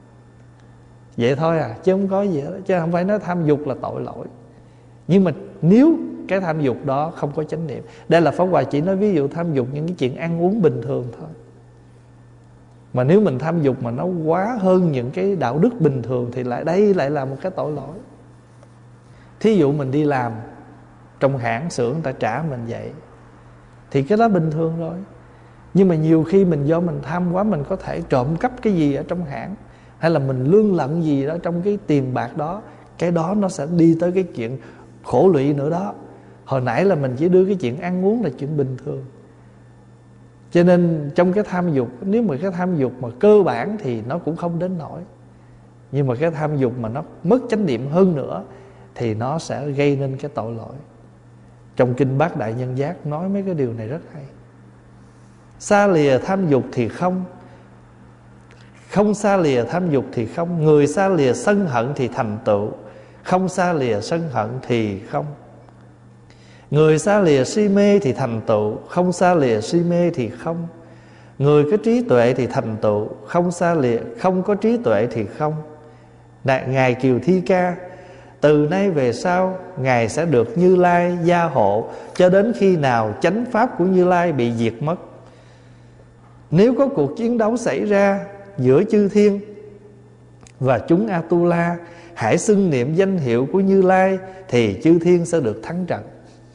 Vậy thôi à, chứ không có gì hết. Chứ không phải nói tham dục là tội lỗi. Nhưng mà nếu cái tham dục đó không có chánh niệm, đây là Pháp Hòa chỉ nói ví dụ tham dục những cái chuyện ăn uống bình thường thôi. Mà nếu mình tham dục mà nó quá hơn những cái đạo đức bình thường thì đây lại là một cái tội lỗi. Thí dụ mình đi làm trong hãng xưởng, người ta trả mình vậy thì cái đó bình thường rồi. Nhưng mà nhiều khi do mình tham quá, mình có thể trộm cắp cái gì ở trong hãng, hay là mình lương lận gì đó trong cái tiền bạc đó. Cái đó nó sẽ đi tới cái chuyện khổ lụy nữa đó. Hồi nãy là mình chỉ đưa cái chuyện ăn uống là chuyện bình thường. Cho nên trong cái tham dục, nếu mà cái tham dục mà cơ bản thì nó cũng không đến nỗi. Nhưng mà cái tham dục mà nó mất chánh niệm hơn nữa thì nó sẽ gây nên cái tội lỗi. Trong Kinh Bát Đại Nhân Giác nói mấy cái điều này rất hay. Xa lìa tham dục thì không, không xa lìa tham dục thì không. Người xa lìa sân hận thì thành tựu, không xa lìa sân hận thì không. Người xa lìa si mê thì thành tựu, không xa lìa si mê thì không. Người có trí tuệ thì thành tựu, không có trí tuệ thì không. Ngài Kiều Thi Ca: từ nay về sau Ngài sẽ được Như Lai gia hộ cho đến khi nào chánh pháp của Như Lai bị diệt mất. Nếu có cuộc chiến đấu xảy ra giữa chư thiên và chúng Atula, hãy xưng niệm danh hiệu của Như Lai thì chư thiên sẽ được thắng trận.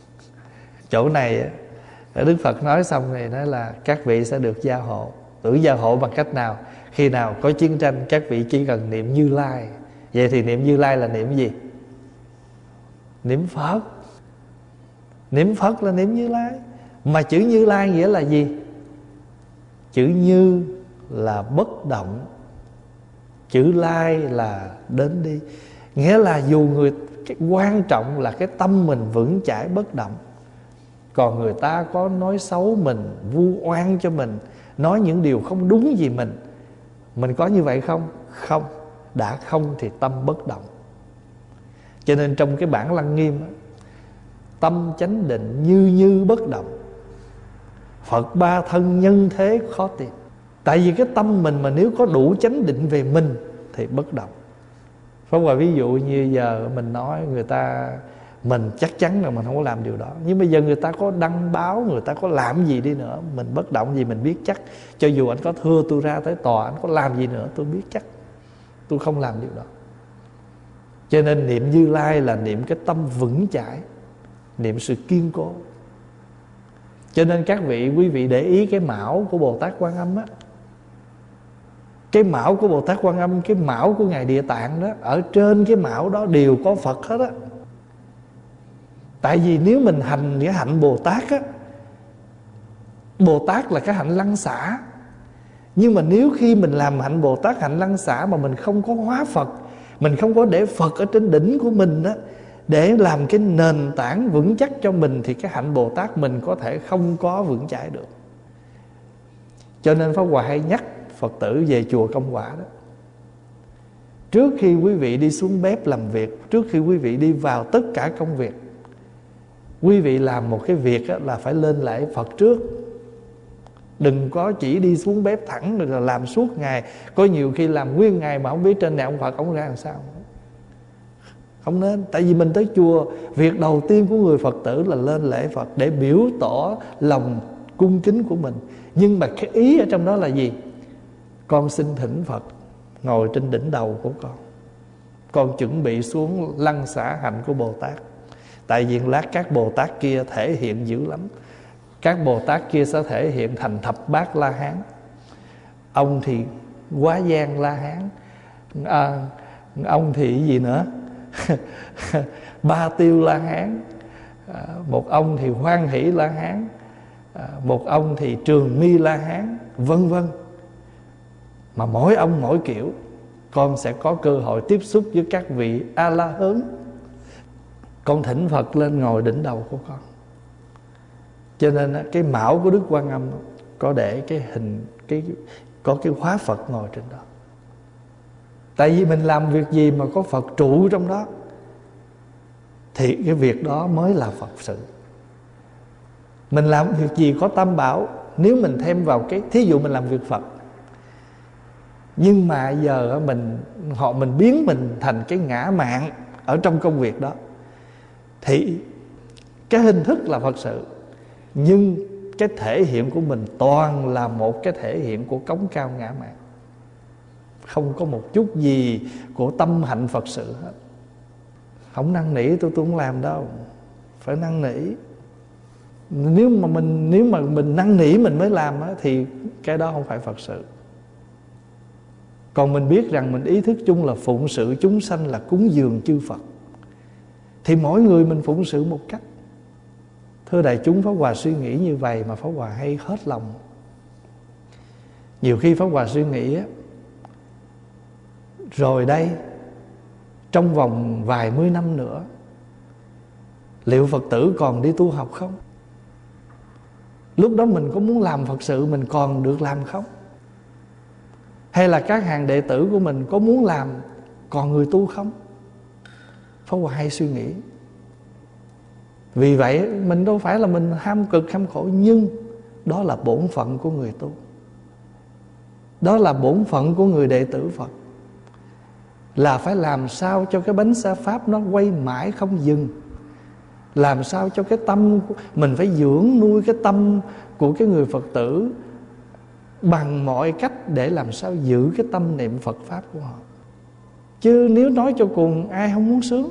Chỗ này Đức Phật nói xong này nói là các vị sẽ được gia hộ. Tưởng gia hộ bằng cách nào? Khi nào có chiến tranh các vị chỉ cần niệm Như Lai. Vậy thì niệm Như Lai là niệm gì? Niệm Phật. Niệm Phật là niệm Như Lai. Mà chữ Như Lai nghĩa là gì? Chữ Như là bất động, chữ Lai là đến đi. Nghĩa là dù cái quan trọng là cái tâm mình vững chãi bất động. Còn người ta có nói xấu mình, vu oan cho mình, nói những điều không đúng gì mình có như vậy không? Không. Đã không thì tâm bất động. Cho nên trong cái bản Lăng Nghiêm đó, tâm chánh định như bất động, Phật ba thân nhân thế khó tìm. Tại vì cái tâm mình mà nếu có đủ chánh định về mình thì bất động. Pháp Hòa ví dụ như giờ mình nói người ta, mình chắc chắn là mình không có làm điều đó. Nhưng bây giờ người ta có đăng báo, người ta có làm gì đi nữa, mình bất động gì mình biết chắc. Cho dù anh có thưa tôi ra tới tòa, anh có làm gì nữa tôi biết chắc. tôi không làm điều đó. Cho nên niệm Như Lai là niệm cái tâm vững chãi, niệm sự kiên cố. Cho nên các vị, quý vị để ý cái mão của Bồ Tát Quan Âm á, cái mão của Bồ Tát Quan Âm, cái mão của Ngài Địa Tạng đó, ở trên cái mão đó đều có Phật hết á. Tại vì nếu mình hành cái hạnh Bồ Tát á, Bồ Tát là cái hạnh lăng xả. Nhưng mà nếu khi mình làm hạnh Bồ Tát, hạnh lăng xả mà mình không có hóa Phật, mình không có để Phật ở trên đỉnh của mình á, để làm cái nền tảng vững chắc cho mình, thì cái hạnh Bồ Tát mình có thể không có vững chãi được. Cho nên Pháp Hòa hay nhắc Phật tử về chùa Công Quả đó, trước khi quý vị đi xuống bếp làm việc, trước khi quý vị đi vào tất cả công việc, quý vị làm một cái việc là phải lên lễ Phật trước. Đừng có chỉ đi xuống bếp thẳng rồi làm suốt ngày. Có nhiều khi làm nguyên ngày mà không biết trên này ông Phật ông ra làm sao. Không nên. Tại vì mình tới chùa, việc đầu tiên của người Phật tử là lên lễ Phật để biểu tỏ lòng cung kính của mình. Nhưng mà cái ý ở trong đó là gì? Con xin thỉnh Phật ngồi trên đỉnh đầu của con chuẩn bị xuống lăng xả hạnh của Bồ Tát. Tại vì lát các Bồ Tát kia thể hiện dữ lắm. Các Bồ Tát kia sẽ thể hiện thành thập bát La Hán. Ông thì Quá Giang La Hán, ông thì cái gì nữa Ba Tiêu La Hán, một ông thì Hoan Hỷ La Hán, một ông thì Trường Mi La Hán, vân vân. Mà mỗi ông mỗi kiểu. Con sẽ có cơ hội tiếp xúc với các vị A-la-hán. Con thỉnh Phật lên ngồi đỉnh đầu của con. Cho nên cái mão của Đức Quan Âm có để cái hình, có cái hóa Phật ngồi trên đó. Tại vì mình làm việc gì mà có Phật trụ trong đó thì cái việc đó mới là Phật sự. Mình làm việc gì có Tam Bảo, nếu mình thêm vào cái, thí dụ mình làm việc Phật, nhưng mà giờ mình biến mình thành cái ngã mạn ở trong công việc đó, thì cái hình thức là Phật sự, nhưng cái thể hiện của mình toàn là một cái thể hiện của cống cao ngã mạn, không có một chút gì của tâm hạnh Phật sự hết. Không năn nỉ tôi không làm đâu, phải năn nỉ. Nếu mà mình năn nỉ mình mới làm á, thì cái đó không phải Phật sự. Còn mình biết rằng mình ý thức chung là phụng sự chúng sanh, là cúng dường chư Phật, thì mỗi người mình phụng sự một cách. Thưa đại chúng, Pháp Hòa suy nghĩ như vậy mà Pháp Hòa hay hết lòng. Nhiều khi Pháp Hòa suy nghĩ á, rồi đây trong vòng vài mươi năm nữa, liệu Phật tử còn đi tu học không? Lúc đó mình có muốn làm Phật sự mình còn được làm không? Hay là các hàng đệ tử của mình có muốn làm còn người tu không? Pháp Hòa hay suy nghĩ. Vì vậy mình đâu phải là mình ham cực ham khổ, nhưng đó là bổn phận của người tu, đó là bổn phận của người đệ tử Phật, là phải làm sao cho cái bánh xe Pháp nó quay mãi không dừng. Làm sao cho cái tâm, mình phải dưỡng nuôi cái tâm của cái người Phật tử bằng mọi cách để làm sao giữ cái tâm niệm Phật Pháp của họ. Chứ nếu nói cho cùng, ai không muốn sướng,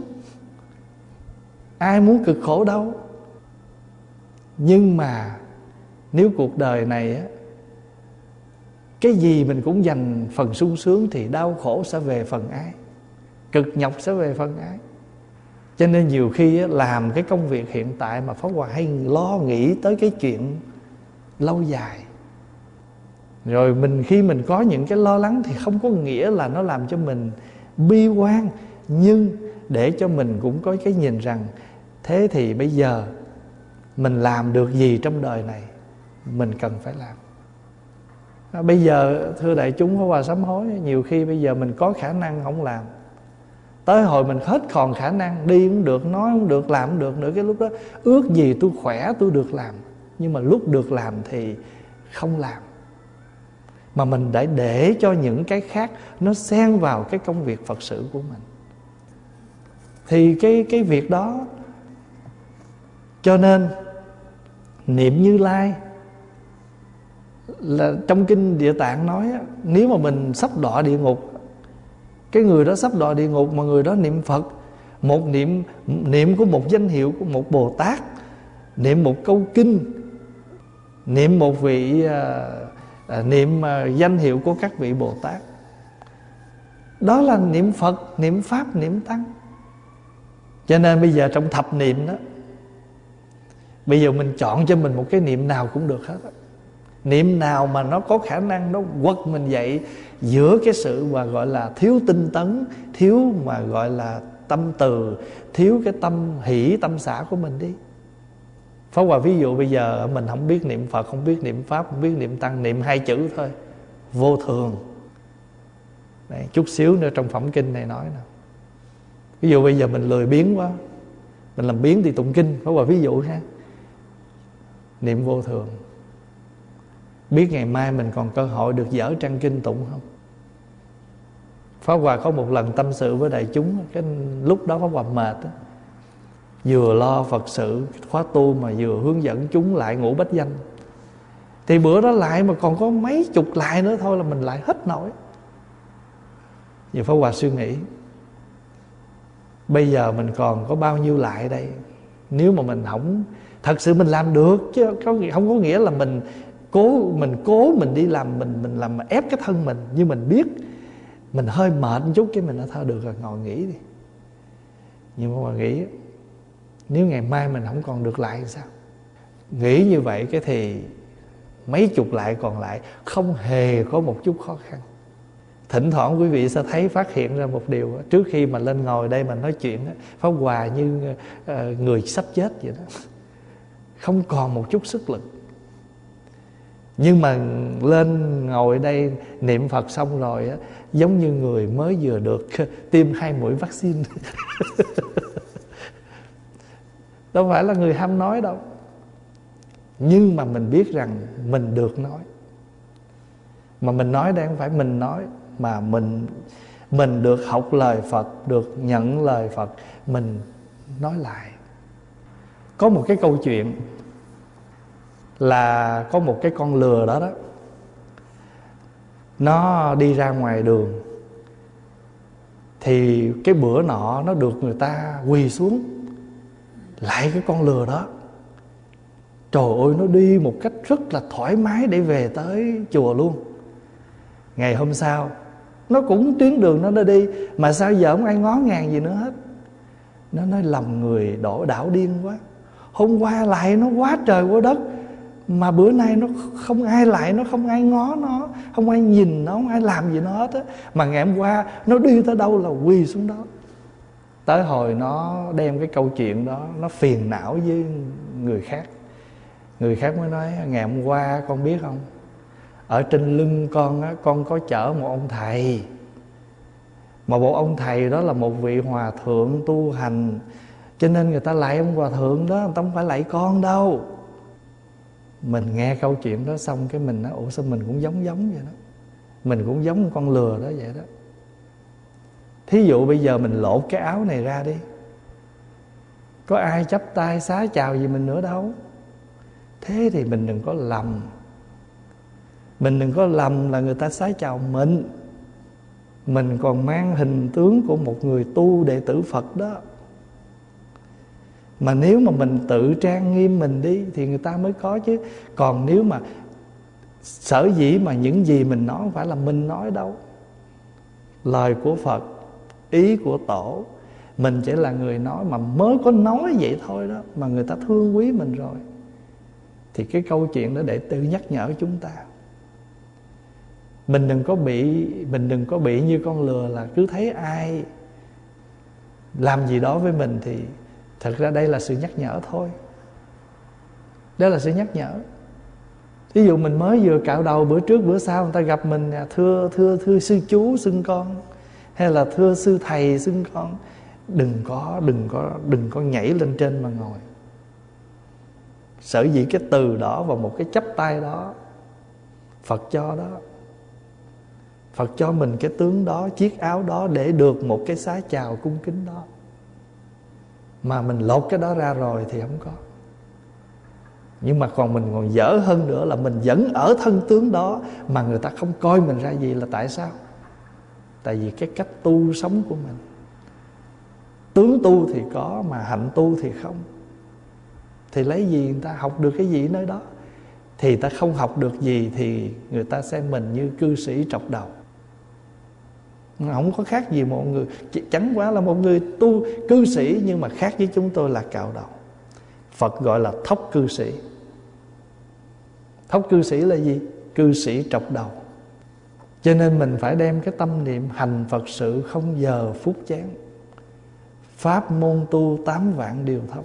ai muốn cực khổ đâu. Nhưng mà nếu cuộc đời này á, cái gì mình cũng dành phần sung sướng, thì đau khổ sẽ về phần ai, cực nhọc sẽ về phần ai. Cho nên nhiều khi á, làm cái công việc hiện tại mà Pháp Hòa hay lo nghĩ tới cái chuyện lâu dài. Rồi khi mình có những cái lo lắng thì không có nghĩa là nó làm cho mình bi quan, nhưng để cho mình cũng có cái nhìn rằng thế thì bây giờ mình làm được gì trong đời này mình cần phải làm. Bây giờ thưa đại chúng, Pháp Hòa sám hối, nhiều khi bây giờ mình có khả năng không làm, tới hồi mình hết còn khả năng, đi cũng được, nói cũng được, làm cũng được nữa, cái lúc đó ước gì tôi khỏe tôi được làm. Nhưng mà lúc được làm thì không làm, mà mình đã để cho những cái khác nó xen vào cái công việc Phật sự của mình. Thì cái việc đó, cho nên niệm Như Lai là trong kinh Địa Tạng nói á, nếu mà mình sắp đọa địa ngục, cái người đó sắp đọa địa ngục mà người đó niệm Phật, một niệm của một danh hiệu của một Bồ Tát, niệm một câu kinh, niệm một vị niệm danh hiệu của các vị Bồ Tát. Đó là niệm Phật, niệm Pháp, niệm Tăng. Cho nên bây giờ trong thập niệm đó, bây giờ mình chọn cho mình một cái niệm nào cũng được hết. Niệm nào mà nó có khả năng nó quật mình dậy giữa cái sự mà gọi là thiếu tinh tấn, thiếu mà gọi là tâm từ, thiếu cái tâm hỷ tâm xả của mình đi. Pháp Hòa ví dụ bây giờ mình không biết niệm Phật, không biết niệm Pháp, không biết niệm Tăng, niệm 2 chữ thôi: vô thường. Đấy, chút xíu nữa trong phẩm kinh này nói nè. Ví dụ bây giờ mình lười biếng quá, mình làm biếng thì tụng kinh. Pháp Hòa ví dụ ha, niệm vô thường. Biết ngày mai mình còn cơ hội được dở trang kinh tụng không? Pháp Hòa có một lần tâm sự với đại chúng, cái lúc đó Pháp Hòa mệt đó, vừa lo Phật sự khóa tu mà vừa hướng dẫn chúng lại ngũ bách danh. Thì bữa đó lại mà còn có mấy chục lại nữa thôi là mình lại hết nổi. Giờ Pháp Hòa suy nghĩ, bây giờ mình còn có bao nhiêu lại đây? Nếu mà mình không thật sự mình làm được, chứ không có nghĩa là mình cố mình đi làm, mình làm ép cái thân mình. Nhưng mình biết mình hơi mệt một chút, cái mình nói thôi được rồi, ngồi nghỉ đi. Nhưng mà nghĩ nếu ngày mai mình không còn được lại thì sao? Nghĩ như vậy cái thì mấy chục lại còn lại không hề có một chút khó khăn. Thỉnh thoảng quý vị sẽ thấy phát hiện ra một điều, trước khi mà lên ngồi đây mà nói chuyện, Pháp Hòa như người sắp chết vậy đó, không còn một chút sức lực. Nhưng mà lên ngồi đây niệm Phật xong rồi á, giống như người mới vừa được tiêm 2 mũi vaccine. Đâu phải là người ham nói đâu, nhưng mà mình biết rằng mình được nói. Mà mình nói đây không phải mình nói, mà mình được học lời Phật, được nhận lời Phật, mình nói lại. Có một cái câu chuyện là có một cái con lừa đó, nó đi ra ngoài đường. Thì cái bữa nọ nó được người ta quỳ xuống lại cái con lừa đó. Trời ơi, nó đi một cách rất là thoải mái để về tới chùa luôn. Ngày hôm sau nó cũng tuyến đường nó đi, mà sao giờ không ai ngó ngàng gì nữa hết. Nó nói lòng người đảo điên quá. Hôm qua lại nó quá trời quá đất, mà bữa nay nó không ai lại, nó không ai ngó nó, không ai nhìn nó, không ai làm gì nó hết á. Mà ngày hôm qua nó đi tới đâu là quỳ xuống đó. Tới hồi nó đem cái câu chuyện đó nó phiền não với người khác. Người khác mới nói: ngày hôm qua con biết không, ở trên lưng con á, con có chở một ông thầy. Mà một ông thầy đó là một vị hòa thượng tu hành, cho nên người ta lạy ông hòa thượng đó, người ta không phải lạy con đâu. Mình nghe câu chuyện đó xong cái mình nói: ủa sao mình cũng giống vậy đó. Mình cũng giống con lừa đó vậy đó. Thí dụ bây giờ mình lột cái áo này ra đi, có ai chắp tay xá chào gì mình nữa đâu. Thế thì mình đừng có lầm. Mình đừng có lầm là người ta xá chào mình. Mình còn mang hình tướng của một người tu đệ tử Phật đó. Mà nếu mà mình tự trang nghiêm mình đi thì người ta mới có chứ. Còn nếu mà sở dĩ mà những gì mình nói không phải là mình nói đâu, lời của Phật, ý của Tổ, mình chỉ là người nói, mà mới có nói vậy thôi đó mà người ta thương quý mình rồi. Thì cái câu chuyện đó để tự nhắc nhở chúng ta. Mình đừng có bị như con lừa là cứ thấy ai làm gì đó với mình thì thật ra đây là sự nhắc nhở thôi. Đó là sự nhắc nhở. Ví dụ mình mới vừa cạo đầu, bữa trước bữa sau người ta gặp mình thưa sư chú xưng con, hay là thưa sư thầy xưng con, đừng có nhảy lên trên mà ngồi. Sở dĩ cái từ đó và một cái chắp tay đó Phật cho đó, Phật cho mình cái tướng đó, chiếc áo đó để được một cái xá chào cung kính đó. Mà mình lột cái đó ra rồi thì không có. Nhưng mà mình còn dở hơn nữa là mình vẫn ở thân tướng đó mà người ta không coi mình ra gì là tại sao? Tại vì cái cách tu sống của mình, tướng tu thì có mà hạnh tu thì không. Thì lấy gì người ta học được cái gì nơi đó? Thì ta không học được gì thì người ta xem mình như cư sĩ trọc đầu. Không có khác gì một người, chẳng quá là một người tu cư sĩ, nhưng mà khác với chúng tôi là cạo đầu. Phật gọi là thóc cư sĩ. Thóc cư sĩ là gì? Cư sĩ trọc đầu. Cho nên mình phải đem cái tâm niệm hành Phật sự không giờ phút chán. Pháp môn tu 8 vạn điều thông.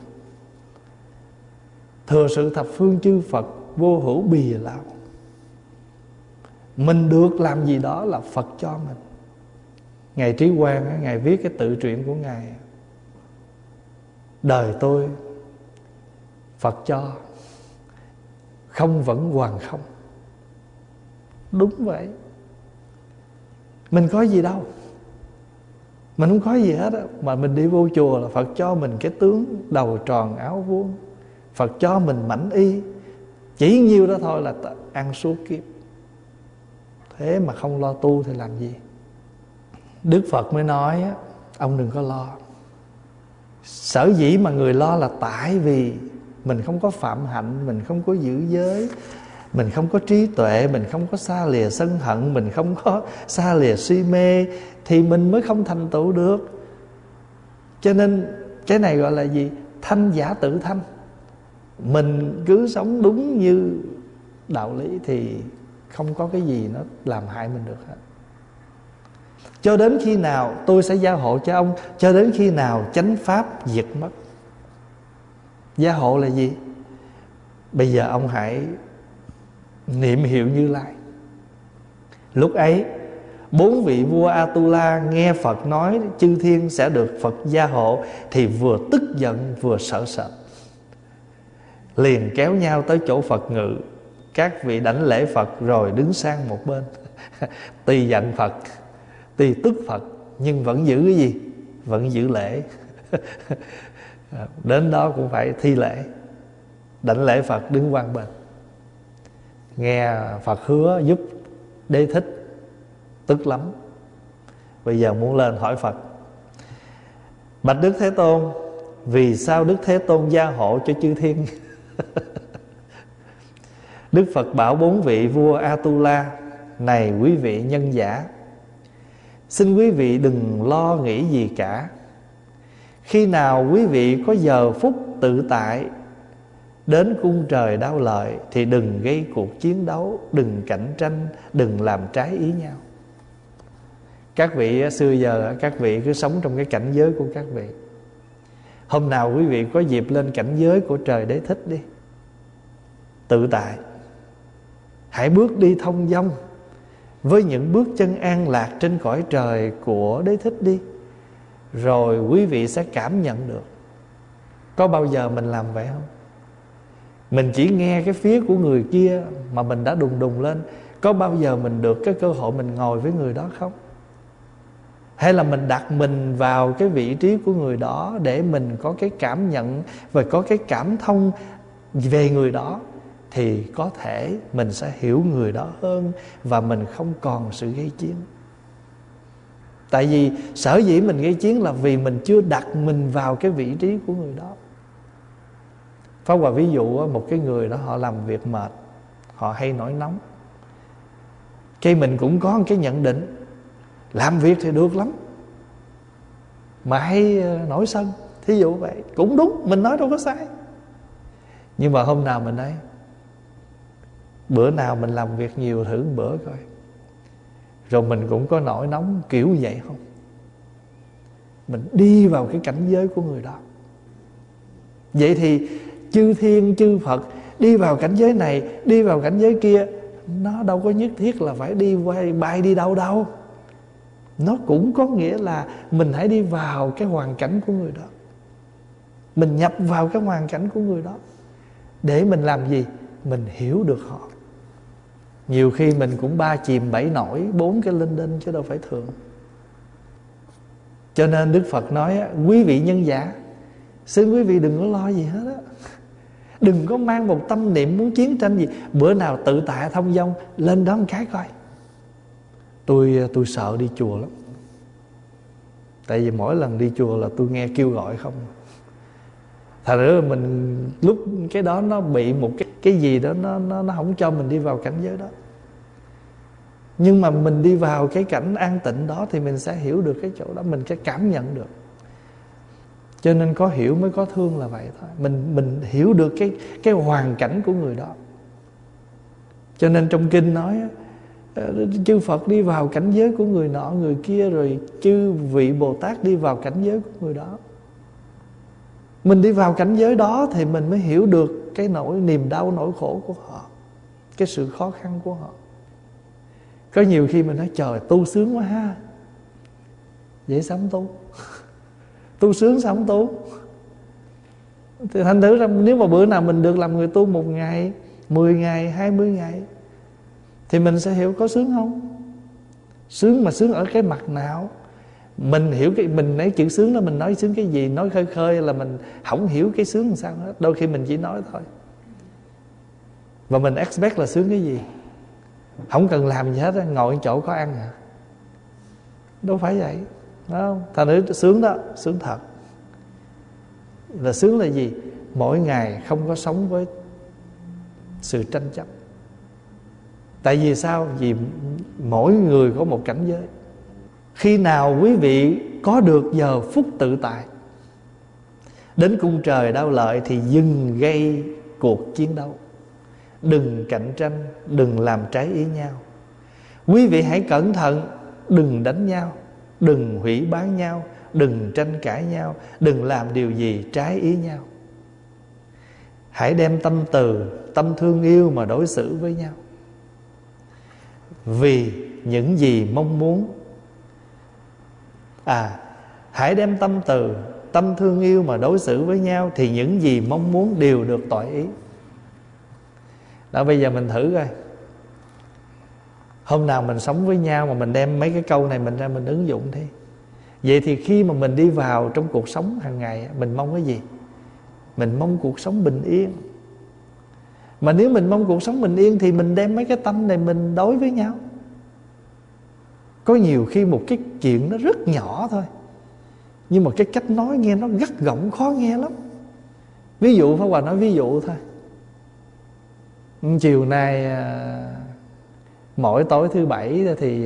Thừa sự thập phương chư Phật, vô hữu bìa lão. Mình được làm gì đó là Phật cho mình. Ngài Trí Quang, Ngài viết cái tự truyện của Ngài: đời tôi Phật cho, không vẫn hoàn không. Đúng vậy. Mình có gì đâu, mình không có gì hết á. Mà mình đi vô chùa là Phật cho mình cái tướng đầu tròn áo vuông, Phật cho mình mảnh y. Chỉ nhiêu đó thôi là ăn suốt kiếp. Thế mà không lo tu thì làm gì? Đức Phật mới nói á, ông đừng có lo. Sở dĩ mà người lo là tại vì mình không có phạm hạnh, mình không có giữ giới, mình không có trí tuệ, mình không có xa lìa sân hận, mình không có xa lìa si mê, thì mình mới không thành tựu được. Cho nên cái này gọi là gì? Thanh giả tự thanh. Mình cứ sống đúng như đạo lý thì không có cái gì nó làm hại mình được hết. Cho đến khi nào tôi sẽ gia hộ cho ông, cho đến khi nào chánh pháp diệt mất. Gia hộ là gì? Bây giờ ông hãy niệm hiệu Như Lai. Lúc ấy 4 vị vua Atula nghe Phật nói chư thiên sẽ được Phật gia hộ, thì vừa tức giận vừa sợ sệt, liền kéo nhau tới chỗ Phật ngự. Các vị đảnh lễ Phật rồi đứng sang một bên. Tuy giận Phật, tuy tức Phật, nhưng vẫn giữ cái gì? Vẫn giữ lễ. Đến đó cũng phải thi lễ, đảnh lễ Phật, đứng quan bên. Nghe Phật hứa giúp Đế Thích, tức lắm. Bây giờ muốn lên hỏi Phật: bạch Đức Thế Tôn, vì sao Đức Thế Tôn gia hộ cho chư thiên? Đức Phật bảo 4 vị vua Atula: này quý vị nhân giả, xin quý vị đừng lo nghĩ gì cả. Khi nào quý vị có giờ phút tự tại đến cung trời đau lợi, thì đừng gây cuộc chiến đấu, đừng cạnh tranh, đừng làm trái ý nhau. Các vị xưa giờ, các vị cứ sống trong cái cảnh giới của các vị. Hôm nào quý vị có dịp lên cảnh giới của trời Đế Thích đi, tự tại, hãy bước đi thông dong với những bước chân an lạc trên cõi trời của Đế Thích đi, rồi quý vị sẽ cảm nhận được. Có bao giờ mình làm vậy không? Mình chỉ nghe cái phía của người kia mà mình đã đùng đùng lên. Có bao giờ mình được cái cơ hội mình ngồi với người đó không? Hay là mình đặt mình vào cái vị trí của người đó để mình có cái cảm nhận và có cái cảm thông về người đó, thì có thể mình sẽ hiểu người đó hơn và mình không còn sự gây chiến. Tại vì sở dĩ mình gây chiến là vì mình chưa đặt mình vào cái vị trí của người đó. Pháp Hòa ví dụ một cái người đó họ làm việc mệt, họ hay nổi nóng. Cái mình cũng có một cái nhận định làm việc thì được lắm mà hay nổi sân, thí dụ vậy. Cũng đúng, mình nói đâu có sai. Nhưng mà hôm nào mình ấy, bữa nào mình làm việc nhiều thử một bữa coi, rồi mình cũng có nổi nóng kiểu vậy không? Mình đi vào cái cảnh giới của người đó. Vậy thì chư thiên chư Phật đi vào cảnh giới này, đi vào cảnh giới kia, nó đâu có nhất thiết là phải đi bay đi đâu đâu. Nó cũng có nghĩa là mình hãy đi vào cái hoàn cảnh của người đó, mình nhập vào cái hoàn cảnh của người đó để mình làm gì? Mình hiểu được họ. Nhiều khi mình cũng 3 chìm 7 nổi 4 cái linh đinh chứ đâu phải thường. Cho nên Đức Phật nói: quý vị nhân giả, xin quý vị đừng có lo gì hết á. Đừng có mang một tâm niệm muốn chiến tranh gì. Bữa nào tự tại thông dong lên đó một cái coi. Tôi sợ đi chùa lắm. Tại vì mỗi lần đi chùa là tôi nghe kêu gọi không. Thật ra mình lúc cái đó nó bị một cái gì đó nó không cho mình đi vào cảnh giới đó. Nhưng mà mình đi vào cái cảnh an tịnh đó thì mình sẽ hiểu được cái chỗ đó, mình sẽ cảm nhận được. Cho nên có hiểu mới có thương là vậy thôi. Mình hiểu được cái hoàn cảnh của người đó. Cho nên trong kinh nói chư Phật đi vào cảnh giới của người nọ người kia, rồi chư vị Bồ Tát đi vào cảnh giới của người đó. Mình đi vào cảnh giới đó thì mình mới hiểu được cái nỗi niềm đau, nỗi khổ của họ, cái sự khó khăn của họ. Có nhiều khi mình nói trời tu sướng quá ha, vậy sao không tu? Tu sướng sao không tu? Thì thành thử ra nếu mà bữa nào mình được làm người tu 1 ngày, 10 ngày, 20 ngày thì mình sẽ hiểu có sướng không. Sướng mà sướng ở cái mặt nào? Mình hiểu mình nói chữ sướng đó, mình nói sướng cái gì, nói khơi khơi là mình không hiểu cái sướng làm sao hết. Đôi khi mình chỉ nói thôi, và mình expect là sướng cái gì. Không cần làm gì hết, ngồi chỗ có ăn hả? Đâu phải vậy, đúng không? Thành nữ sướng đó, sướng thật. Là sướng là gì? Mỗi ngày không có sống với sự tranh chấp. Tại vì sao? Vì mỗi người có một cảnh giới. Khi nào quý vị có được giờ phút tự tại, đến cung trời đau lợi thì dừng gây cuộc chiến đấu. Đừng cạnh tranh, đừng làm trái ý nhau. Quý vị hãy cẩn thận, đừng đánh nhau, đừng hủy bán nhau, đừng tranh cãi nhau, đừng làm điều gì trái ý nhau. Hãy đem tâm từ, tâm thương yêu mà đối xử với nhau. Vì những gì mong muốn. Hãy đem tâm từ, tâm thương yêu mà đối xử với nhau, thì những gì mong muốn đều được toại ý. Đó, bây giờ mình thử coi, hôm nào mình sống với nhau mà mình đem mấy cái câu này mình ra mình ứng dụng đi. Vậy thì khi mà mình đi vào trong cuộc sống hàng ngày, mình mong cái gì? Mình mong cuộc sống bình yên. Mà nếu mình mong cuộc sống bình yên thì mình đem mấy cái tâm này mình đối với nhau. Có nhiều khi một cái chuyện nó rất nhỏ thôi, nhưng mà cái cách nói nghe nó gắt gỏng, khó nghe lắm. Ví dụ Pháp Hòa nói ví dụ thôi. Chiều nay mỗi tối thứ Bảy thì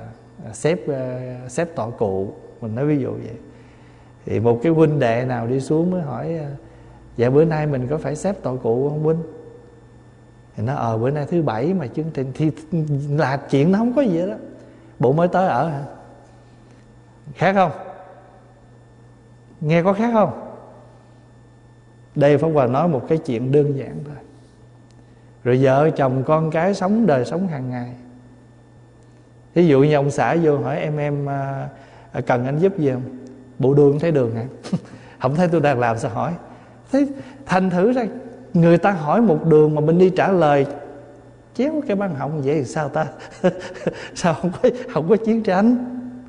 xếp tọa cụ, mình nói ví dụ vậy. Thì một cái huynh đệ nào đi xuống mới hỏi: dạ bữa nay mình có phải xếp tọa cụ không huynh? Thì nó bữa nay thứ Bảy mà chương trình thì là chuyện nó không có gì đó. Bộ mới tới ở hả? Khác không? Nghe có khác không? Đây Pháp Hòa nói một cái chuyện đơn giản thôi. Rồi vợ chồng con cái sống đời sống hàng ngày. Ví dụ như ông xã vô hỏi em cần anh giúp gì không? Bộ đường thấy đường hả? Không thấy tôi đang làm sao hỏi? Thế thành thử ra người ta hỏi một đường mà mình đi trả lời chéo cái băng họng vậy thì sao ta? Sao không có chiến tranh?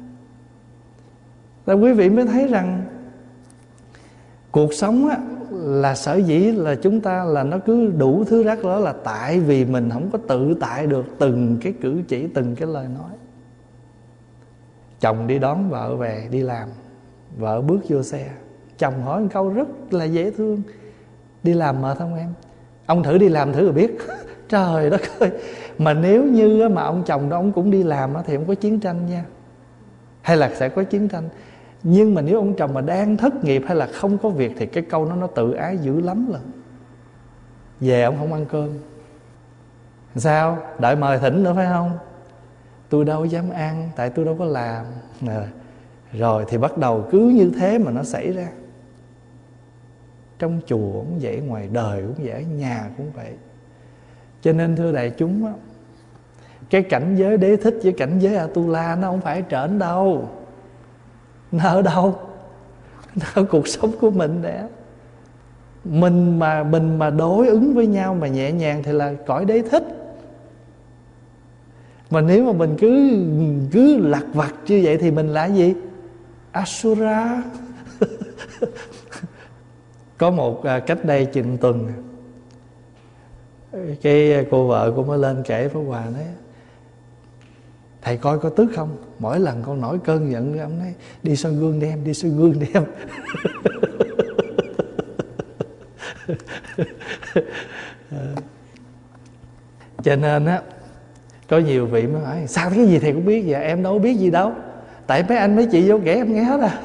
Là quý vị mới thấy rằng cuộc sống á, là sở dĩ là chúng ta là nó cứ đủ thứ rắc đó là tại vì mình không có tự tại được từng cái cử chỉ, từng cái lời nói. Chồng đi đón vợ về đi làm, vợ bước vô xe, chồng hỏi một câu rất là dễ thương: đi làm mệt không em? Ông thử đi làm thử rồi biết. Trời đất ơi! Mà nếu như mà ông chồng đó ông cũng đi làm thì không có chiến tranh nha, hay là sẽ có chiến tranh. Nhưng mà nếu ông chồng mà đang thất nghiệp hay là không có việc thì cái câu nó tự ái dữ lắm lần. Về ông không ăn cơm. Sao? Đợi mời thỉnh nữa phải không? Tôi đâu dám ăn, tại tôi đâu có làm. Rồi thì bắt đầu cứ như thế mà nó xảy ra. Trong chùa cũng vậy, ngoài đời cũng vậy, nhà cũng vậy. Cho nên thưa đại chúng á, cái cảnh giới đế thích với cảnh giới Atula nó không phải ở trển đâu. Nó ở đâu? Nó ở cuộc sống của mình đấy. Mình mà đối ứng với nhau mà nhẹ nhàng thì là cõi đế thích. Mà nếu mà mình cứ lặt vặt như vậy thì mình là gì? Asura. Có một cách đây chừng tuần, cái cô vợ cô mới lên kể Pháp Hòa nói: Thầy coi có tức không? Mỗi lần con nổi cơn giận, ông nói đi soi gương đi em, đi soi gương đi em. Cho nên á, có nhiều vị mới hỏi sao cái gì thầy cũng biết vậy? Em đâu biết gì đâu, tại mấy anh mấy chị vô kể em nghe hết à.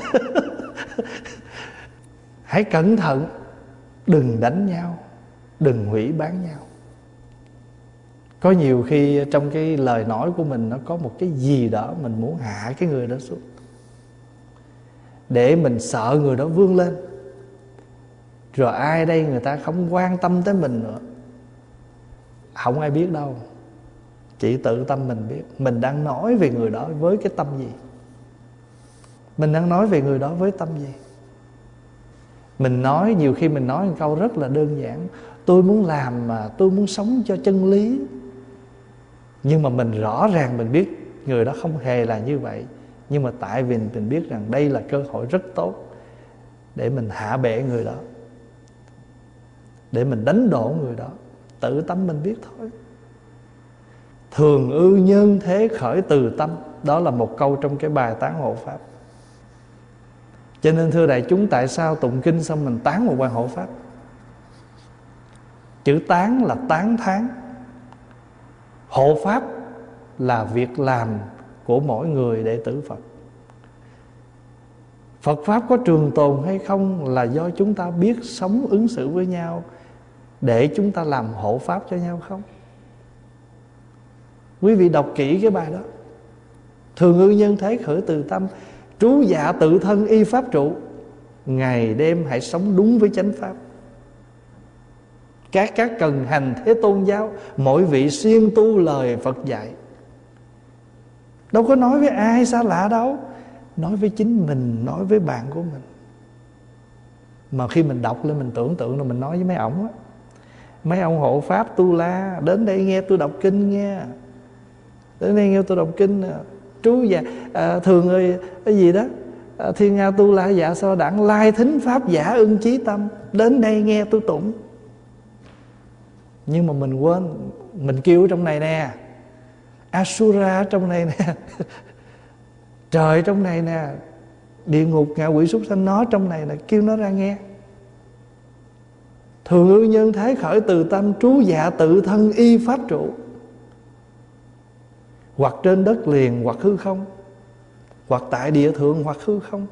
Hãy cẩn thận, đừng đánh nhau, đừng hủy bán nhau. Có nhiều khi trong cái lời nói của mình nó có một cái gì đó mình muốn hạ cái người đó xuống, để mình sợ người đó vươn lên. Rồi ai đây người ta không quan tâm tới mình nữa, không ai biết đâu, chỉ tự tâm mình biết. Mình đang nói về người đó với cái tâm gì? Mình đang nói về người đó với tâm gì? Mình nói, nhiều khi mình nói một câu rất là đơn giản: tôi muốn làm mà tôi muốn sống cho chân lý. Nhưng mà mình rõ ràng mình biết người đó không hề là như vậy. Nhưng mà tại vì mình biết rằng đây là cơ hội rất tốt để mình hạ bệ người đó, để mình đánh đổ người đó. Tự tâm mình biết thôi. Thường ư nhân thế khởi từ tâm. Đó là một câu trong cái bài tán hộ pháp. Cho nên thưa đại chúng, tại sao tụng kinh xong mình tán một bài hộ pháp? Chữ tán là tán thán, hộ pháp là việc làm của mỗi người đệ tử Phật. Phật Pháp có trường tồn hay không là do chúng ta biết sống ứng xử với nhau, để chúng ta làm hộ pháp cho nhau không? Quý vị đọc kỹ cái bài đó. Thường ư nhân thế khởi từ tâm, trú dạ tự thân y pháp trụ. Ngày đêm hãy sống đúng với chánh pháp. Các cần hành thế tôn giáo, mỗi vị siêng tu lời Phật dạy. Đâu có nói với ai xa lạ đâu, nói với chính mình, nói với bạn của mình. Mà khi mình đọc lên mình tưởng tượng là mình nói với mấy ổng á: mấy ông hộ pháp tu la, đến đây nghe tôi đọc kinh nghe, đến đây nghe tôi đọc kinh. Trú dạ thường ơi cái gì đó, thiên nga tu la dạ so đẳng, lai thính pháp giả ưng chí tâm, đến đây nghe tôi tụng. Nhưng mà mình quên, mình kêu ở trong này nè, Asura ở trong này nè, trời trong này nè, địa ngục ngạ quỷ súc sanh nó trong này nè, kêu nó ra nghe. Thường ư nhân thế khởi từ tâm, trú dạ tự thân y pháp trụ. Hoặc trên đất liền hoặc hư không, hoặc tại địa thượng hoặc hư không.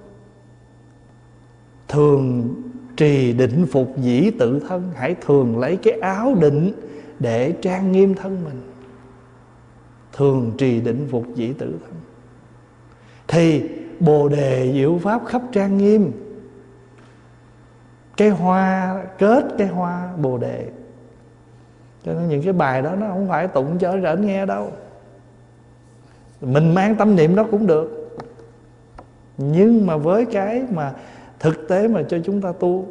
Thường trì định phục dĩ tự thân. Hãy thường lấy cái áo định để trang nghiêm thân mình. Thường trì định phục dĩ tự thân, thì bồ đề diệu pháp khắp trang nghiêm. Cái hoa, kết cái hoa bồ đề. Cho nên những cái bài đó nó không phải tụng cho rảnh nghe đâu. Mình mang tâm niệm đó cũng được, nhưng mà với cái mà thực tế mà cho chúng ta tu,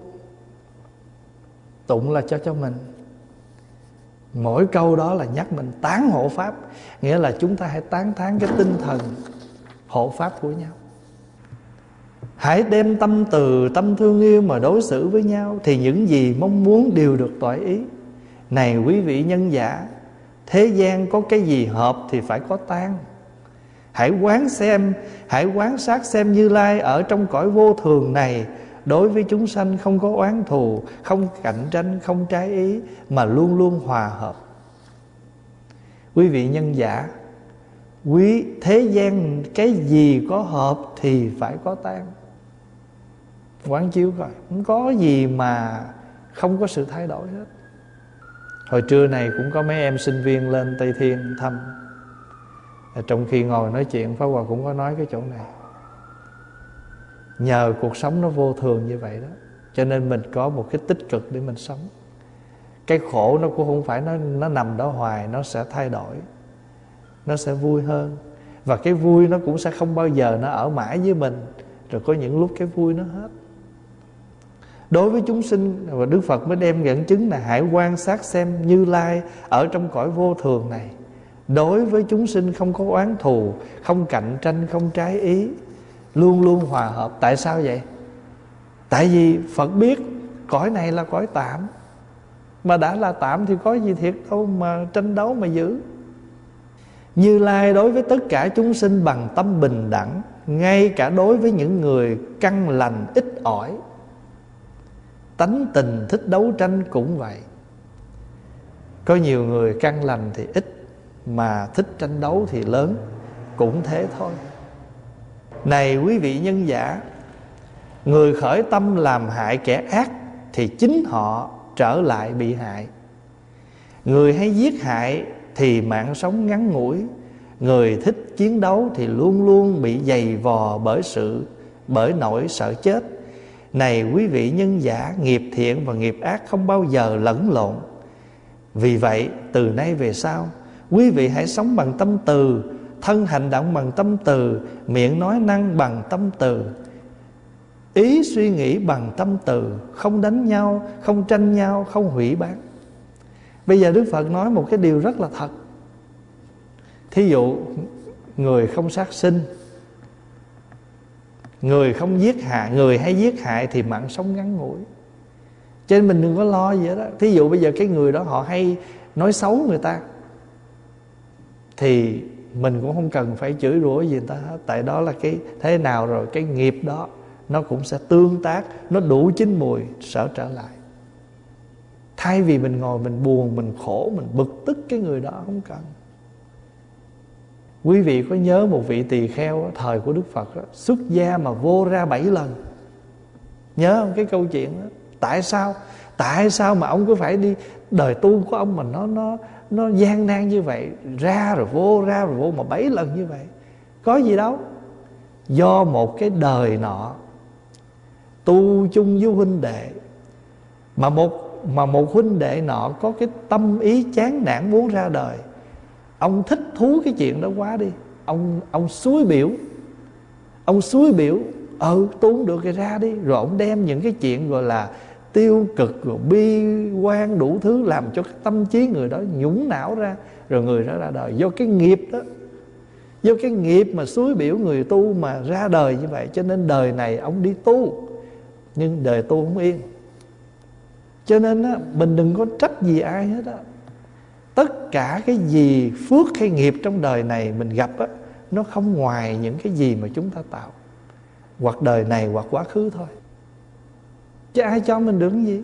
tụng là cho mình. Mỗi câu đó là nhắc mình tán hộ pháp, nghĩa là chúng ta hãy tán thán cái tinh thần hộ pháp của nhau. Hãy đem tâm từ, tâm thương yêu mà đối xử với nhau, thì những gì mong muốn đều được toại ý. Này quý vị nhân giả, thế gian có cái gì hợp thì phải có tan. Hãy quán sát xem Như Lai ở trong cõi vô thường này, đối với chúng sanh không có oán thù, không cạnh tranh, không trái ý, mà luôn luôn hòa hợp. Quý vị nhân giả, thế gian cái gì có hợp thì phải có tan. Quán chiếu coi, không có gì mà không có sự thay đổi hết. Hồi trưa này cũng có mấy em sinh viên lên Tây Thiên thăm. Trong khi ngồi nói chuyện, Pháp Hòa cũng có nói cái chỗ này. Nhờ cuộc sống nó vô thường như vậy đó, cho nên mình có một cái tích cực để mình sống. Cái khổ nó cũng không phải nó nằm đó hoài, nó sẽ thay đổi, nó sẽ vui hơn. Và cái vui nó cũng sẽ không bao giờ nó ở mãi với mình. Rồi có những lúc cái vui nó hết. Đối với chúng sinh, và Đức Phật mới đem dẫn chứng là hãy quan sát xem Như Lai ở trong cõi vô thường này, đối với chúng sinh không có oán thù, không cạnh tranh, không trái ý, luôn luôn hòa hợp. Tại sao vậy? Tại vì Phật biết cõi này là cõi tạm, mà đã là tạm thì có gì thiệt đâu mà tranh đấu mà giữ. Như Lai đối với tất cả chúng sinh bằng tâm bình đẳng, ngay cả đối với những người căn lành ít ỏi. Tánh tình thích đấu tranh cũng vậy. Có nhiều người căn lành thì ít, mà thích tranh đấu thì lớn, cũng thế thôi. Này quý vị nhân giả, người khởi tâm làm hại kẻ ác thì chính họ trở lại bị hại. Người hay giết hại thì mạng sống ngắn ngủi. Người thích chiến đấu thì luôn luôn bị dày vò bởi nỗi sợ chết. Này quý vị nhân giả, nghiệp thiện và nghiệp ác không bao giờ lẫn lộn. Vì vậy từ nay về sau, quý vị hãy sống bằng tâm từ, thân hành động bằng tâm từ, miệng nói năng bằng tâm từ, ý suy nghĩ bằng tâm từ, không đánh nhau, không tranh nhau, không hủy bán. Bây giờ Đức Phật nói một cái điều rất là thật. Thí dụ người không sát sinh, người không giết hại, người hay giết hại thì mạng sống ngắn ngủi. Cho nên mình đừng có lo gì đó. Thí dụ bây giờ cái người đó họ hay nói xấu người ta, thì mình cũng không cần phải chửi rủa gì người ta hết. Tại đó là cái thế nào rồi, cái nghiệp đó nó cũng sẽ tương tác, nó đủ chín mùi sẽ trở lại. Thay vì mình ngồi mình buồn, mình khổ, mình bực tức cái người đó, không cần. Quý vị có nhớ một vị tỳ kheo thời của Đức Phật đó, xuất gia mà vô ra 7 lần. Nhớ không cái câu chuyện đó? Tại sao mà ông cứ phải đi, đời tu của ông mà nó gian nan như vậy, ra rồi vô mà 7 lần như vậy? Có gì đâu. Do một cái đời nọ tu chung với huynh đệ, mà một huynh đệ nọ có cái tâm ý chán nản muốn ra đời. Ông thích thú cái chuyện đó quá đi, ông suối biểu tu không được thì ra đi. Rồi ông đem những cái chuyện gọi là tiêu cực, rồi bi quan đủ thứ, làm cho cái tâm trí người đó nhũng não ra, rồi người đó ra đời. Do cái nghiệp đó, do cái nghiệp mà suối biểu người tu mà ra đời như vậy. Cho nên đời này ông đi tu, nhưng đời tu không yên. Cho nên á, mình đừng có trách gì ai hết á. Tất cả cái gì phước hay nghiệp trong đời này mình gặp á, nó không ngoài những cái gì mà chúng ta tạo, hoặc đời này hoặc quá khứ thôi. Chứ ai cho mình được cái gì?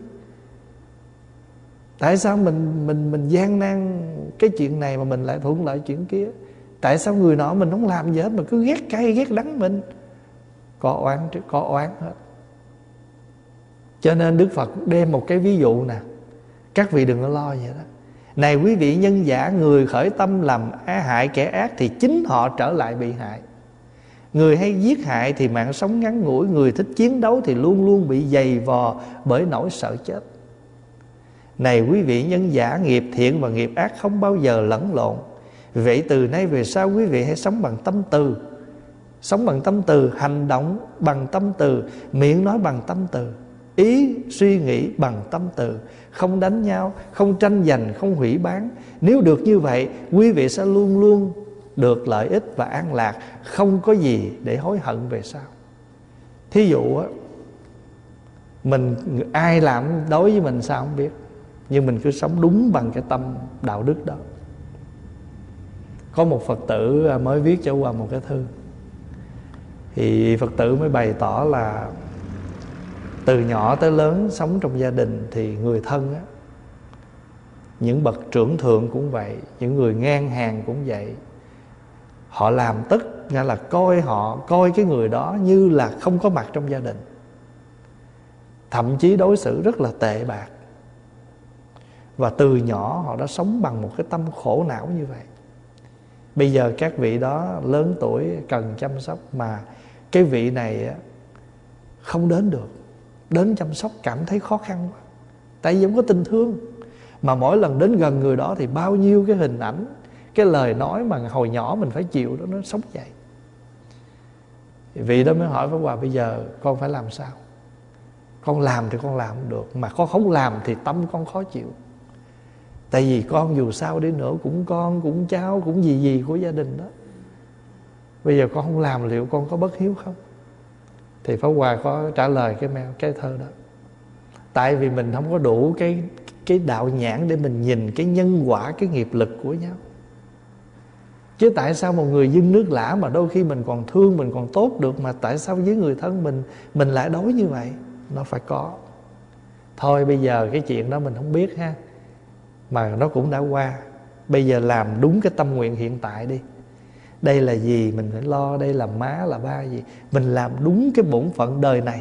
Tại sao mình gian nan cái chuyện này mà mình lại thuận lợi chuyện kia? Tại sao người nọ mình không làm gì hết mà cứ ghét cay ghét đắng mình? Có oán hết. Cho nên Đức Phật đem một cái ví dụ nè, các vị đừng có lo vậy đó. Này quý vị nhân giả, người khởi tâm làm hại kẻ ác thì chính họ trở lại bị hại. Người hay giết hại thì mạng sống ngắn ngủi. Người thích chiến đấu thì luôn luôn bị dày vò bởi nỗi sợ chết. Này quý vị nhân giả, nghiệp thiện và nghiệp ác không bao giờ lẫn lộn. Vậy từ nay về sau quý vị hãy sống bằng tâm từ. Sống bằng tâm từ, hành động bằng tâm từ, miệng nói bằng tâm từ, ý suy nghĩ bằng tâm từ, không đánh nhau, không tranh giành, không hủy bán. Nếu được như vậy, quý vị sẽ luôn luôn được lợi ích và an lạc, không có gì để hối hận về sau. Thí dụ á, ai làm đối với mình sao không biết, nhưng mình cứ sống đúng bằng cái tâm đạo đức đó. Có một Phật tử mới viết cho qua một cái thư, thì Phật tử mới bày tỏ là từ nhỏ tới lớn sống trong gia đình thì người thân á, những bậc trưởng thượng cũng vậy, những người ngang hàng cũng vậy. Họ làm tất, nghĩa là coi cái người đó như là không có mặt trong gia đình, thậm chí đối xử rất là tệ bạc. Và từ nhỏ họ đã sống bằng một cái tâm khổ não như vậy. Bây giờ các vị đó lớn tuổi cần chăm sóc, mà cái vị này không đến được, đến chăm sóc cảm thấy khó khăn quá, tại vì không có tình thương. Mà mỗi lần đến gần người đó thì bao nhiêu cái hình ảnh, cái lời nói mà hồi nhỏ mình phải chịu đó, nó sống dậy. Vị đó mới hỏi Pháp Hòa, bây giờ con phải làm sao? Con làm thì con làm được, mà con không làm thì tâm con khó chịu. Tại vì con dù sao đi nữa cũng con, cũng cháu, cũng gì của gia đình đó. Bây giờ con không làm liệu con có bất hiếu không? Thì Pháp Hòa có trả lời cái thơ đó. Tại vì mình không có đủ cái đạo nhãn để mình nhìn cái nhân quả, cái nghiệp lực của nhau. Chứ tại sao một người dưng nước lã mà đôi khi mình còn thương, mình còn tốt được, mà tại sao với người thân mình lại đối như vậy? Nó phải có. Thôi bây giờ cái chuyện đó mình không biết ha, mà nó cũng đã qua. Bây giờ làm đúng cái tâm nguyện hiện tại đi. Đây là gì mình phải lo, đây là má là ba gì, mình làm đúng cái bổn phận đời này,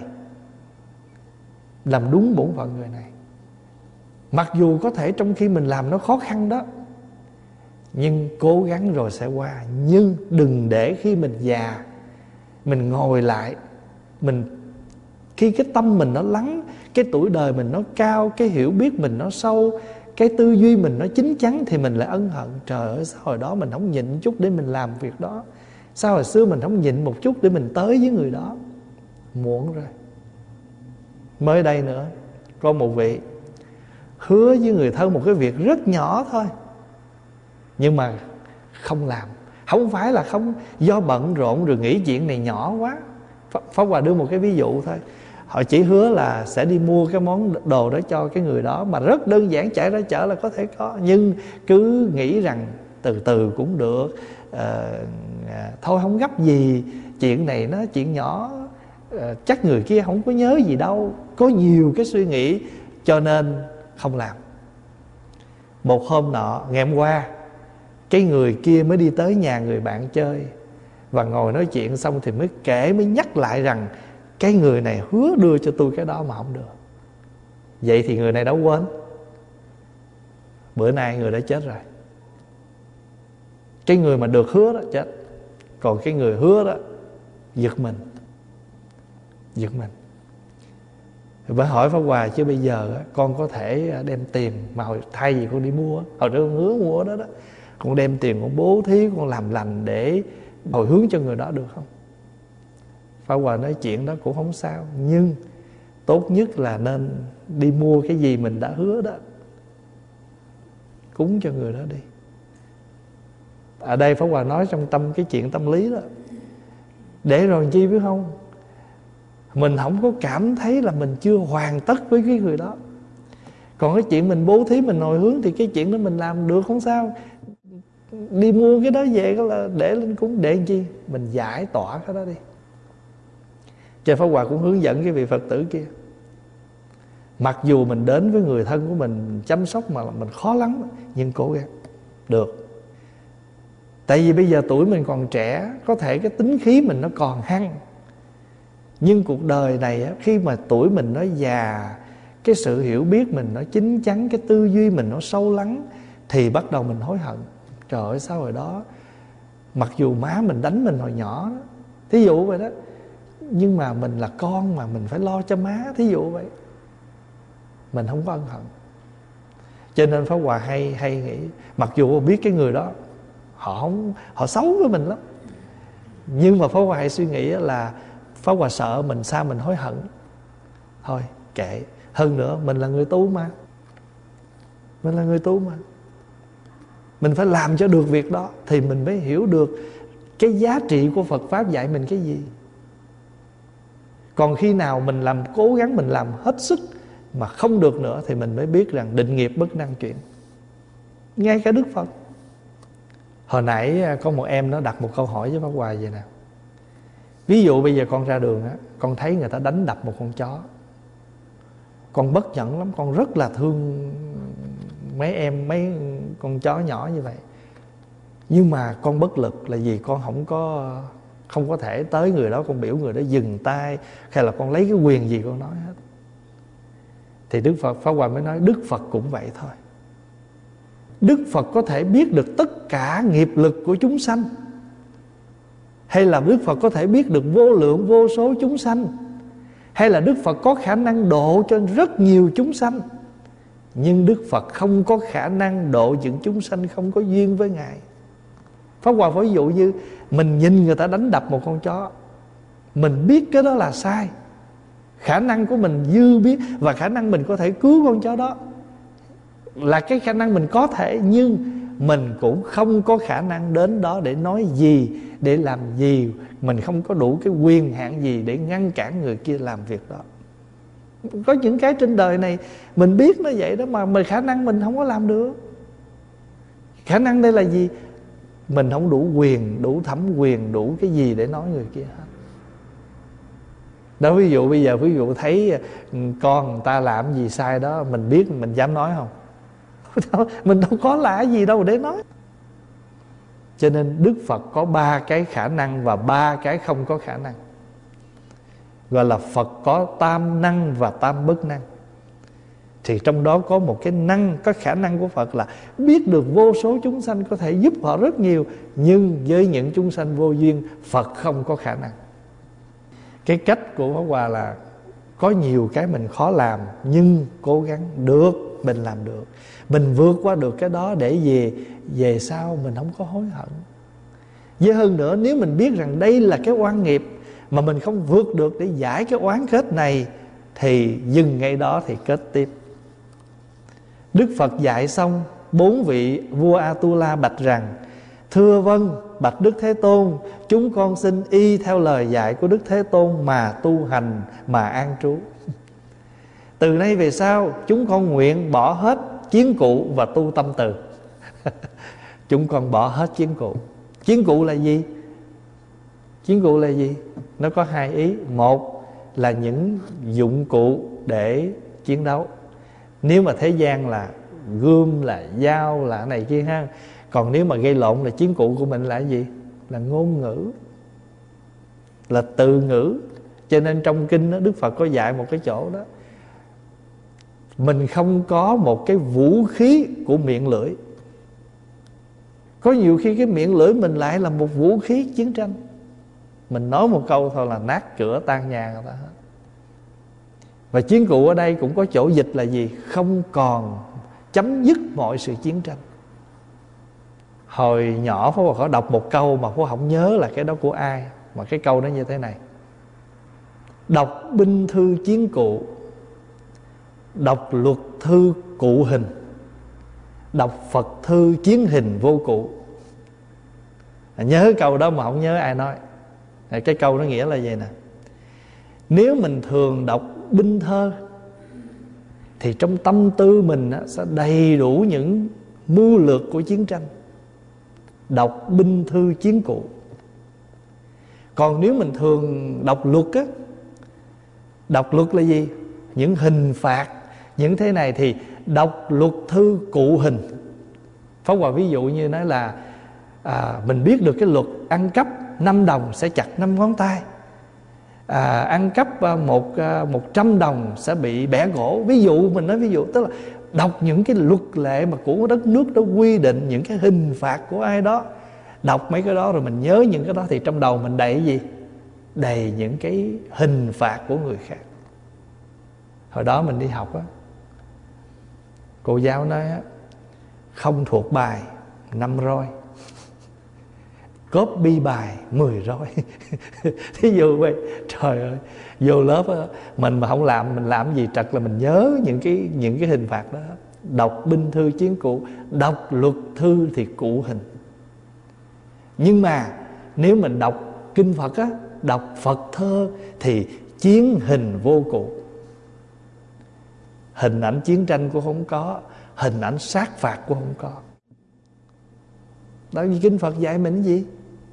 làm đúng bổn phận người này. Mặc dù có thể trong khi mình làm nó khó khăn đó, nhưng cố gắng rồi sẽ qua. Nhưng đừng để khi mình già, mình ngồi lại, khi cái tâm mình nó lắng, cái tuổi đời mình nó cao, cái hiểu biết mình nó sâu, cái tư duy mình nó chín chắn, thì mình lại ân hận. Trời ơi, sao hồi đó mình không nhịn chút để mình làm việc đó? Sao hồi xưa mình không nhịn một chút để mình tới với người đó? Muộn rồi. Mới đây nữa, có một vị hứa với người thân một cái việc rất nhỏ thôi, nhưng mà không làm. Không phải là không, do bận rộn rồi nghĩ chuyện này nhỏ quá. Pháp Hòa đưa một cái ví dụ thôi. Họ chỉ hứa là sẽ đi mua cái món đồ đó cho cái người đó, mà rất đơn giản, chạy ra chợ là có thể có. Nhưng cứ nghĩ rằng từ từ cũng được, thôi không gấp gì, chuyện này nó chuyện nhỏ, chắc người kia không có nhớ gì đâu. Có nhiều cái suy nghĩ cho nên không làm. Một hôm nọ, ngày hôm qua, cái người kia mới đi tới nhà người bạn chơi, và ngồi nói chuyện xong thì mới kể, mới nhắc lại rằng cái người này hứa đưa cho tôi cái đó mà không được. Vậy thì người này đã quên. Bữa nay người đã chết rồi. Cái người mà được hứa đó chết, còn cái người hứa đó giật mình. Phải hỏi Pháp Hòa, chứ bây giờ con có thể đem tiền mà thay vì con đi mua, hồi đó con hứa mua đó, con đem tiền con bố thí, con làm lành để hồi hướng cho người đó được không? Pháp Hòa nói chuyện đó cũng không sao, nhưng tốt nhất là nên đi mua cái gì mình đã hứa đó, cúng cho người đó đi. Ở đây Pháp Hòa nói trong cái chuyện tâm lý đó, để rồi chi biết không, mình không có cảm thấy là mình chưa hoàn tất với cái người đó. Còn cái chuyện mình bố thí, mình hồi hướng thì cái chuyện đó mình làm được không sao. Đi mua cái đó về là để lên cúng, để làm chi? Mình giải tỏa cái đó đi. Cho Pháp Hòa cũng hướng dẫn cái vị Phật tử kia, mặc dù mình đến với người thân của mình chăm sóc mà mình khó lắm, nhưng cố gắng được. Tại vì bây giờ tuổi mình còn trẻ, có thể cái tính khí mình nó còn hăng. Nhưng cuộc đời này á, khi mà tuổi mình nó già, cái sự hiểu biết mình nó chín chắn, cái tư duy mình nó sâu lắng, thì bắt đầu mình hối hận. Trời ơi, sao hồi đó mặc dù má mình đánh mình hồi nhỏ đó, thí dụ vậy đó, nhưng mà mình là con mà mình phải lo cho má, thí dụ vậy. Mình không có ân hận. Cho nên Pháp Hòa hay nghĩ, mặc dù biết cái người đó họ xấu với mình lắm, nhưng mà Pháp Hòa hay suy nghĩ là Pháp Hòa sợ mình sao mình hối hận. Thôi kệ. Hơn nữa mình là người tu mà, mình phải làm cho được việc đó, thì mình mới hiểu được cái giá trị của Phật Pháp dạy mình cái gì. Còn khi nào mình làm cố gắng, mình làm hết sức mà không được nữa, thì mình mới biết rằng định nghiệp bất năng chuyển. Ngay cả Đức Phật, hồi nãy có một em nó đặt một câu hỏi với Pháp Hòa vậy nè. Ví dụ bây giờ con ra đường á, con thấy người ta đánh đập một con chó, con bất nhẫn lắm, con rất là thương mấy con chó nhỏ như vậy. Nhưng mà con bất lực là vì con không có thể tới người đó, con biểu người đó dừng tay, hay là con lấy cái quyền gì con nói hết. Thì Đức Phật, Pháp Hòa mới nói, Đức Phật cũng vậy thôi. Đức Phật có thể biết được tất cả nghiệp lực của chúng sanh, hay là Đức Phật có thể biết được vô lượng vô số chúng sanh, hay là Đức Phật có khả năng độ cho rất nhiều chúng sanh. Nhưng Đức Phật không có khả năng độ những chúng sanh không có duyên với Ngài. Pháp Hòa ví dụ như mình nhìn người ta đánh đập một con chó, mình biết cái đó là sai, khả năng của mình dư biết, và khả năng mình có thể cứu con chó đó là cái khả năng mình có thể. Nhưng mình cũng không có khả năng đến đó để nói gì, để làm gì. Mình không có đủ cái quyền hạn gì để ngăn cản người kia làm việc đó. Có những cái trên đời này mình biết nó vậy đó, mà khả năng mình không có làm được. Khả năng đây là gì? Mình không đủ quyền, đủ thẩm quyền, đủ cái gì để nói người kia hết. Đó, ví dụ bây giờ ví dụ thấy con người ta làm gì sai đó, mình biết mình dám nói không? Mình đâu có lạ gì đâu để nói. Cho nên Đức Phật có 3 cái khả năng và 3 cái không có khả năng, gọi là Phật có tam năng và tam bất năng. Thì trong đó có một cái năng, có khả năng của Phật là biết được vô số chúng sanh, có thể giúp họ rất nhiều. Nhưng với những chúng sanh vô duyên, Phật không có khả năng. Cái cách của Pháp Hòa là có nhiều cái mình khó làm, nhưng cố gắng được, mình làm được. Mình vượt qua được cái đó để về sau mình không có hối hận. Với hơn nữa, nếu mình biết rằng đây là cái oan nghiệp mà mình không vượt được để giải cái oán kết này, thì dừng ngay đó thì kết tiếp. Đức Phật dạy xong, 4 vị vua Atula bạch rằng: thưa vâng, bạch Đức Thế Tôn, chúng con xin y theo lời dạy của Đức Thế Tôn mà tu hành, mà an trú. Từ nay về sau, chúng con nguyện bỏ hết chiến cụ và tu tâm từ. Chúng con bỏ hết chiến cụ. Chiến cụ là gì? Chiến cụ là gì? Nó có 2 ý. Một là những dụng cụ để chiến đấu. Nếu mà thế gian là gươm, là dao, là này kia ha. Còn nếu mà gây lộn là chiến cụ của mình là cái gì? Là ngôn ngữ, là từ ngữ. Cho nên trong kinh đó, Đức Phật có dạy một cái chỗ đó, mình không có một cái vũ khí của miệng lưỡi. Có nhiều khi cái miệng lưỡi mình lại là một vũ khí chiến tranh. Mình nói một câu thôi là nát cửa tan nhà người ta hết. Và chiến cụ ở đây cũng có chỗ dịch là gì? Không còn, chấm dứt mọi sự chiến tranh. Hồi nhỏ Pháp Hòa có đọc một câu mà Pháp Hòa không nhớ là cái đó của ai, mà cái câu đó như thế này: đọc binh thư chiến cụ, đọc luật thư cụ hình, đọc Phật thư chiến hình vô cụ. Nhớ câu đó mà không nhớ ai nói. Cái câu đó nghĩa là vậy nè: nếu mình thường đọc binh thơ thì trong tâm tư mình sẽ đầy đủ những mưu lược của chiến tranh. Đọc binh thư chiến cụ. Còn nếu mình thường đọc luật á, đọc luật là gì? Những hình phạt, những thế này, thì đọc luật thư cụ hình. Pháp Hòa ví dụ như nói là mình biết được cái luật ăn cắp 5 đồng sẽ chặt 5 ngón tay, ăn cắp 100 đồng sẽ bị bẻ gỗ. Ví dụ, mình nói ví dụ, tức là đọc những cái luật lệ mà của đất nước đó quy định, những cái hình phạt của ai đó. Đọc mấy cái đó rồi mình nhớ những cái đó, thì trong đầu mình đầy cái gì? Đầy những cái hình phạt của người khác. Hồi đó mình đi học á, cô giáo nói á, không thuộc bài 5 roi, copy bài 10 roi. Thí dụ vậy, trời ơi, vô lớp á, mình mà không làm, mình làm gì trật là mình nhớ những cái hình phạt đó. Đọc binh thư chiến cụ, đọc luật thư thì cụ hình. Nhưng mà nếu mình đọc kinh Phật á, đọc Phật thơ thì chiến hình vô cụ. Hình ảnh chiến tranh cũng không có, hình ảnh sát phạt cũng không có. Đó vì kinh Phật dạy mình cái gì?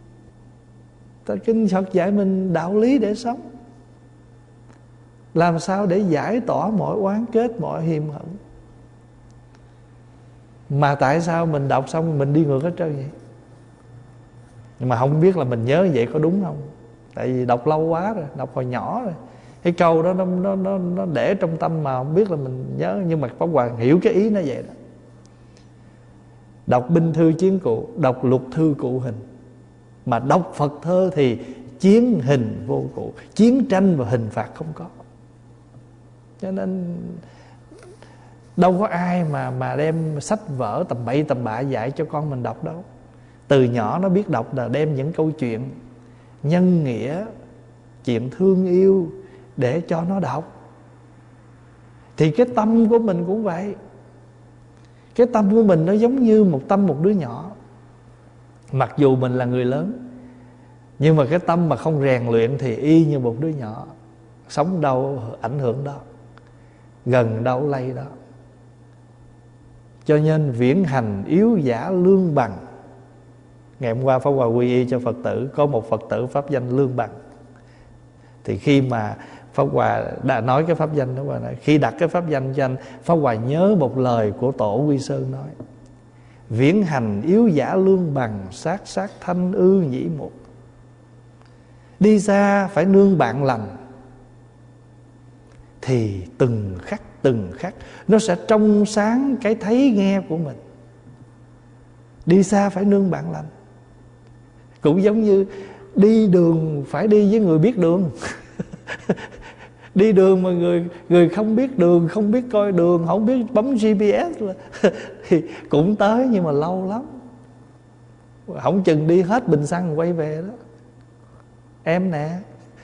Kinh Phật dạy mình đạo lý để sống. Làm sao để giải tỏa mọi oán kết, mọi hiềm hận. Mà tại sao mình đọc xong mình đi ngược hết trơn vậy? Nhưng mà không biết là mình nhớ vậy có đúng không? Tại vì đọc lâu quá rồi, đọc hồi nhỏ rồi. Cái câu đó nó để trong tâm mà không biết là mình nhớ. Nhưng mà Pháp Hòa hiểu cái ý nó vậy đó. Đọc binh thư chiến cụ, đọc luật thư cụ hình. Mà đọc Phật thơ thì chiến hình vô cụ. Chiến tranh và hình phạt không có. Cho nên đâu có ai mà đem sách vở tầm bậy tầm bạ dạy cho con mình đọc đâu. Từ nhỏ nó biết đọc là đem những câu chuyện nhân nghĩa, chuyện thương yêu để cho nó đọc. Thì cái tâm của mình cũng vậy. Cái tâm của mình nó giống như một đứa nhỏ. Mặc dù mình là người lớn, nhưng mà cái tâm mà không rèn luyện thì y như một đứa nhỏ. Sống đâu ảnh hưởng đó, gần đâu lây đó. Cho nên viễn hành yếu giả lương bằng. Ngày hôm qua Pháp Hòa quy y cho Phật tử, có một Phật tử pháp danh Lương Bằng. Thì khi mà Pháp Hòa đã nói cái pháp danh đó, khi đặt cái pháp danh cho anh, Pháp Hòa nhớ một lời của Tổ Quy Sơn nói: viễn hành yếu giả lương bằng, sát sát thanh ư nhĩ mục. Đi xa phải nương bạn lành, thì từng khắc nó sẽ trong sáng cái thấy nghe của mình. Đi xa phải nương bạn lành, cũng giống như đi đường phải đi với người biết đường. Đi đường mà người không biết đường, không biết coi đường, không biết bấm GPS là thì cũng tới, nhưng mà lâu lắm, không chừng đi hết bình xăng quay về đó. Em nè.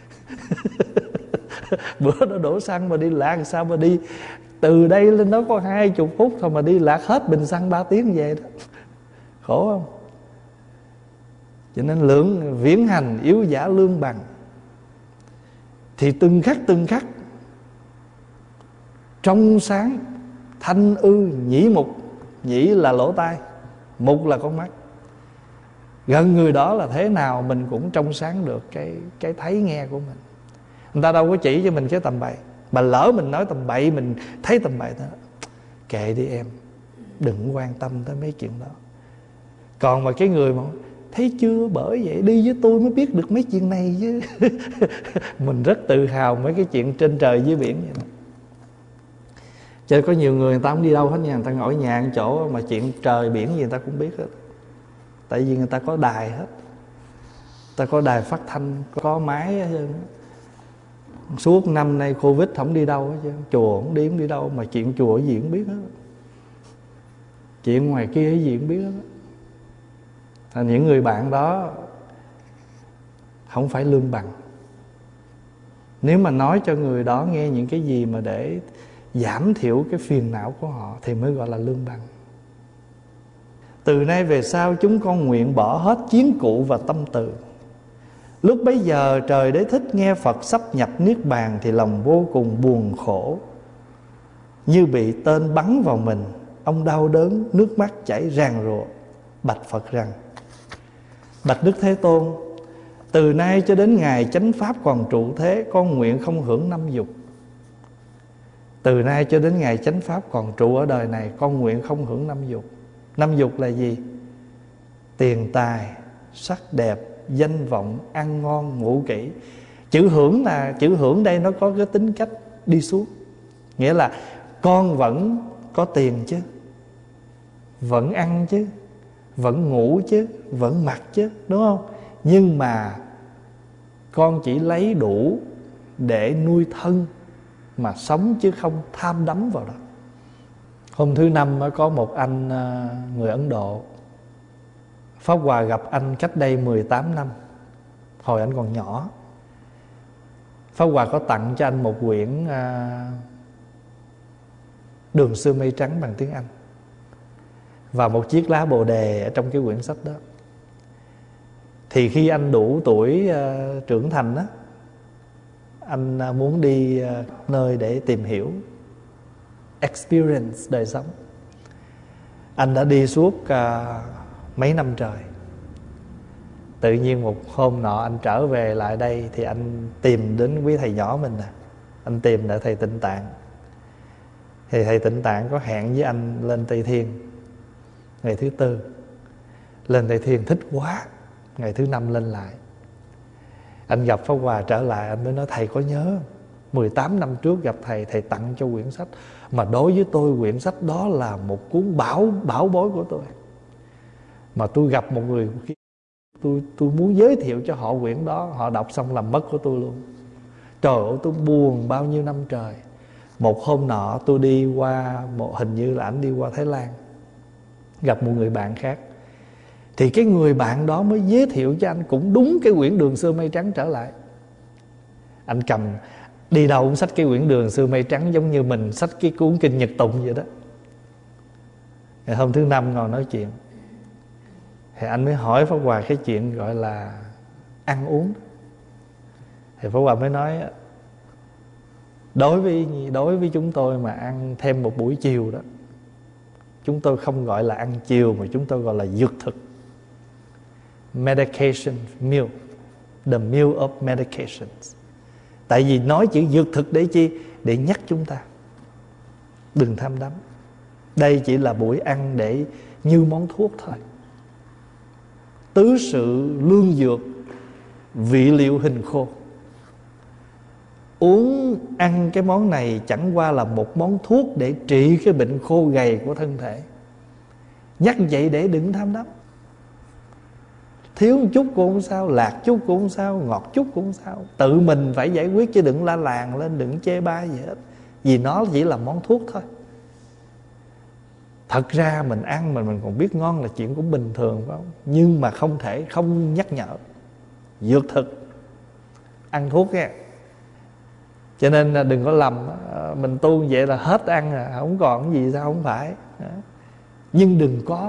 Bữa đó đổ xăng mà đi lạc, sao mà đi từ đây lên đó có 20 phút thôi mà đi lạc hết bình xăng 3 tiếng về đó. Khổ không? Cho nên viễn hành yếu giả lương bằng, thì từng khắc trong sáng thanh ư nhĩ mục. Nhĩ là lỗ tai, mục là con mắt. Gần người đó là thế nào mình cũng trong sáng được cái thấy nghe của mình. Người ta đâu có chỉ cho mình cái tầm bậy, mà lỡ mình nói tầm bậy, mình thấy tầm bậy đó, kệ đi em, đừng quan tâm tới mấy chuyện đó. Còn mà cái người mà thấy chưa, bởi vậy đi với tôi mới biết được mấy chuyện này chứ. Mình rất tự hào mấy cái chuyện trên trời dưới biển vậy đó. Cho nên có nhiều người ta không đi đâu hết nha, người ta ngồi ở nhà một chỗ mà chuyện trời biển gì người ta cũng biết hết. Tại vì người ta có đài hết, người ta có đài phát thanh, có máy hết. Suốt năm nay Covid không đi đâu hết chứ, chùa không đi đâu, mà chuyện chùa gì cũng biết hết, chuyện ngoài kia cái gì cũng biết hết. Những người bạn đó không phải lương bằng. Nếu mà nói cho người đó nghe những cái gì mà để giảm thiểu cái phiền não của họ thì mới gọi là lương bằng. Từ nay về sau chúng con nguyện bỏ hết chiến cụ và tâm từ. Lúc bấy giờ trời Đế Thích nghe Phật sắp nhập niết bàn thì lòng vô cùng buồn khổ, như bị tên bắn vào mình. Ông đau đớn, nước mắt chảy ràn rụa, bạch Phật rằng: bạch Đức Thế Tôn, từ nay cho đến ngày chánh pháp còn trụ thế, con nguyện không hưởng năm dục. Từ nay cho đến ngày chánh pháp còn trụ ở đời này, con nguyện không hưởng năm dục. Năm dục là gì? Tiền tài, sắc đẹp, danh vọng, ăn ngon, ngủ kỹ. Chữ hưởng đây nó có cái tính cách đi xuống. Nghĩa là con vẫn có tiền chứ, vẫn ăn chứ, vẫn ngủ chứ, vẫn mặc chứ, đúng không? Nhưng mà con chỉ lấy đủ để nuôi thân mà sống, chứ không tham đắm vào đó. Hôm thứ Năm có một anh người Ấn Độ, Pháp Hòa gặp anh cách đây 18 năm, hồi anh còn nhỏ. Pháp Hòa có tặng cho anh một quyển Đường Xưa Mây Trắng bằng tiếng Anh và một chiếc lá bồ đề ở trong cái quyển sách đó. Thì khi anh đủ tuổi trưởng thành đó, anh muốn đi nơi để tìm hiểu, experience đời sống. Anh đã đi suốt mấy năm trời. Tự nhiên một hôm nọ anh trở về lại đây thì anh tìm đến quý thầy nhỏ mình nè. Anh tìm lại thầy Tịnh Tạng. Thì thầy Tịnh Tạng có hẹn với anh lên Tây Thiên ngày thứ Tư. Lên Tây Thiên thích quá, ngày thứ Năm lên lại. Anh gặp Pháp Hòa trở lại, anh mới nói: thầy có nhớ 18 năm trước gặp thầy, thầy tặng cho quyển sách, mà đối với tôi quyển sách đó là một cuốn bảo bối của tôi. Mà tôi gặp một người, tôi muốn giới thiệu cho họ quyển đó, họ đọc xong làm mất của tôi luôn. Trời ơi, tôi buồn bao nhiêu năm trời. Một hôm nọ tôi đi qua, hình như là ảnh đi qua Thái Lan, gặp một người bạn khác. Thì cái người bạn đó mới giới thiệu cho anh cũng đúng cái quyển Đường Xưa Mây Trắng trở lại. Anh cầm đi đâu cũng xách cái quyển Đường Xưa Mây Trắng, giống như mình xách cái cuốn Kinh Nhật Tụng vậy đó. Thì hôm thứ Năm ngồi nói chuyện, thì anh mới hỏi Pháp Hòa cái chuyện gọi là ăn uống. Thì Pháp Hòa mới nói: đối với chúng tôi mà ăn thêm một buổi chiều đó, chúng tôi không gọi là ăn chiều, mà chúng tôi gọi là dược thực. medication meal, the meal of medications. Tại vì nói chữ dược thực để chi? Để nhắc chúng ta đừng tham đắm. Đây chỉ là buổi ăn để như món thuốc thôi. Tứ sự lương dược, vị liệu hình khô. Uống ăn cái món này chẳng qua là một món thuốc để trị cái bệnh khô gầy của thân thể. Nhắc vậy để đừng tham đắm. Thiếu một chút cũng không sao, lạc chút cũng không sao, ngọt chút cũng không sao. Tự mình phải giải quyết chứ đừng la làng lên, đừng chê bai gì hết. Vì nó chỉ là món thuốc thôi. Thật ra mình ăn mà mình còn biết ngon là chuyện cũng bình thường, phải không? Nhưng mà không thể không nhắc nhở. Dược thực, ăn thuốc nha. Cho nên đừng có lầm mình tu vậy là hết ăn rồi, không còn cái gì sao, không phải. Nhưng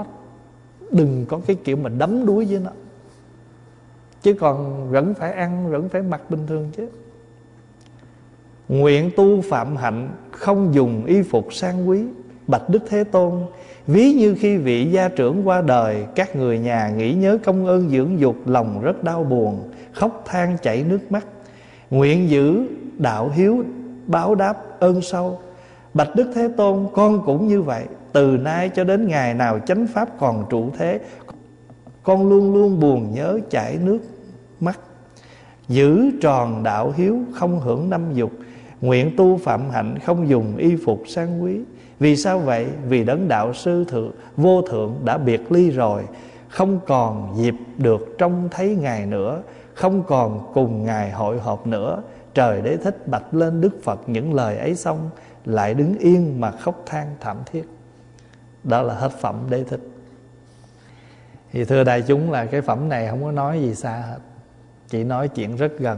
đừng có cái kiểu mà đắm đuối với nó. Chứ còn vẫn phải ăn, vẫn phải mặc bình thường chứ. Nguyện tu phạm hạnh, không dùng y phục sang quý. Bạch Đức Thế Tôn, ví như khi vị gia trưởng qua đời, các người nhà nghĩ nhớ công ơn dưỡng dục, lòng rất đau buồn, khóc than chảy nước mắt. Nguyện giữ đạo hiếu, báo đáp ơn sâu. Bạch Đức Thế Tôn, con cũng như vậy. Từ nay cho đến ngày nào chánh pháp còn trụ thế, con luôn luôn buồn nhớ chảy nước mắt. Giữ tròn đạo hiếu, không hưởng năm dục. Nguyện tu phạm hạnh, không dùng y phục sang quý. Vì sao vậy? Vì đấng đạo sư vô thượng đã biệt ly rồi, không còn dịp được trông thấy Ngài nữa, không còn cùng Ngài hội họp nữa. Trời Đế Thích bạch lên Đức Phật những lời ấy xong, lại đứng yên mà khóc than thảm thiết. Đó là hết phẩm Đế Thích. Thì thưa đại chúng, là cái phẩm này không có nói gì xa hết, chỉ nói chuyện rất gần.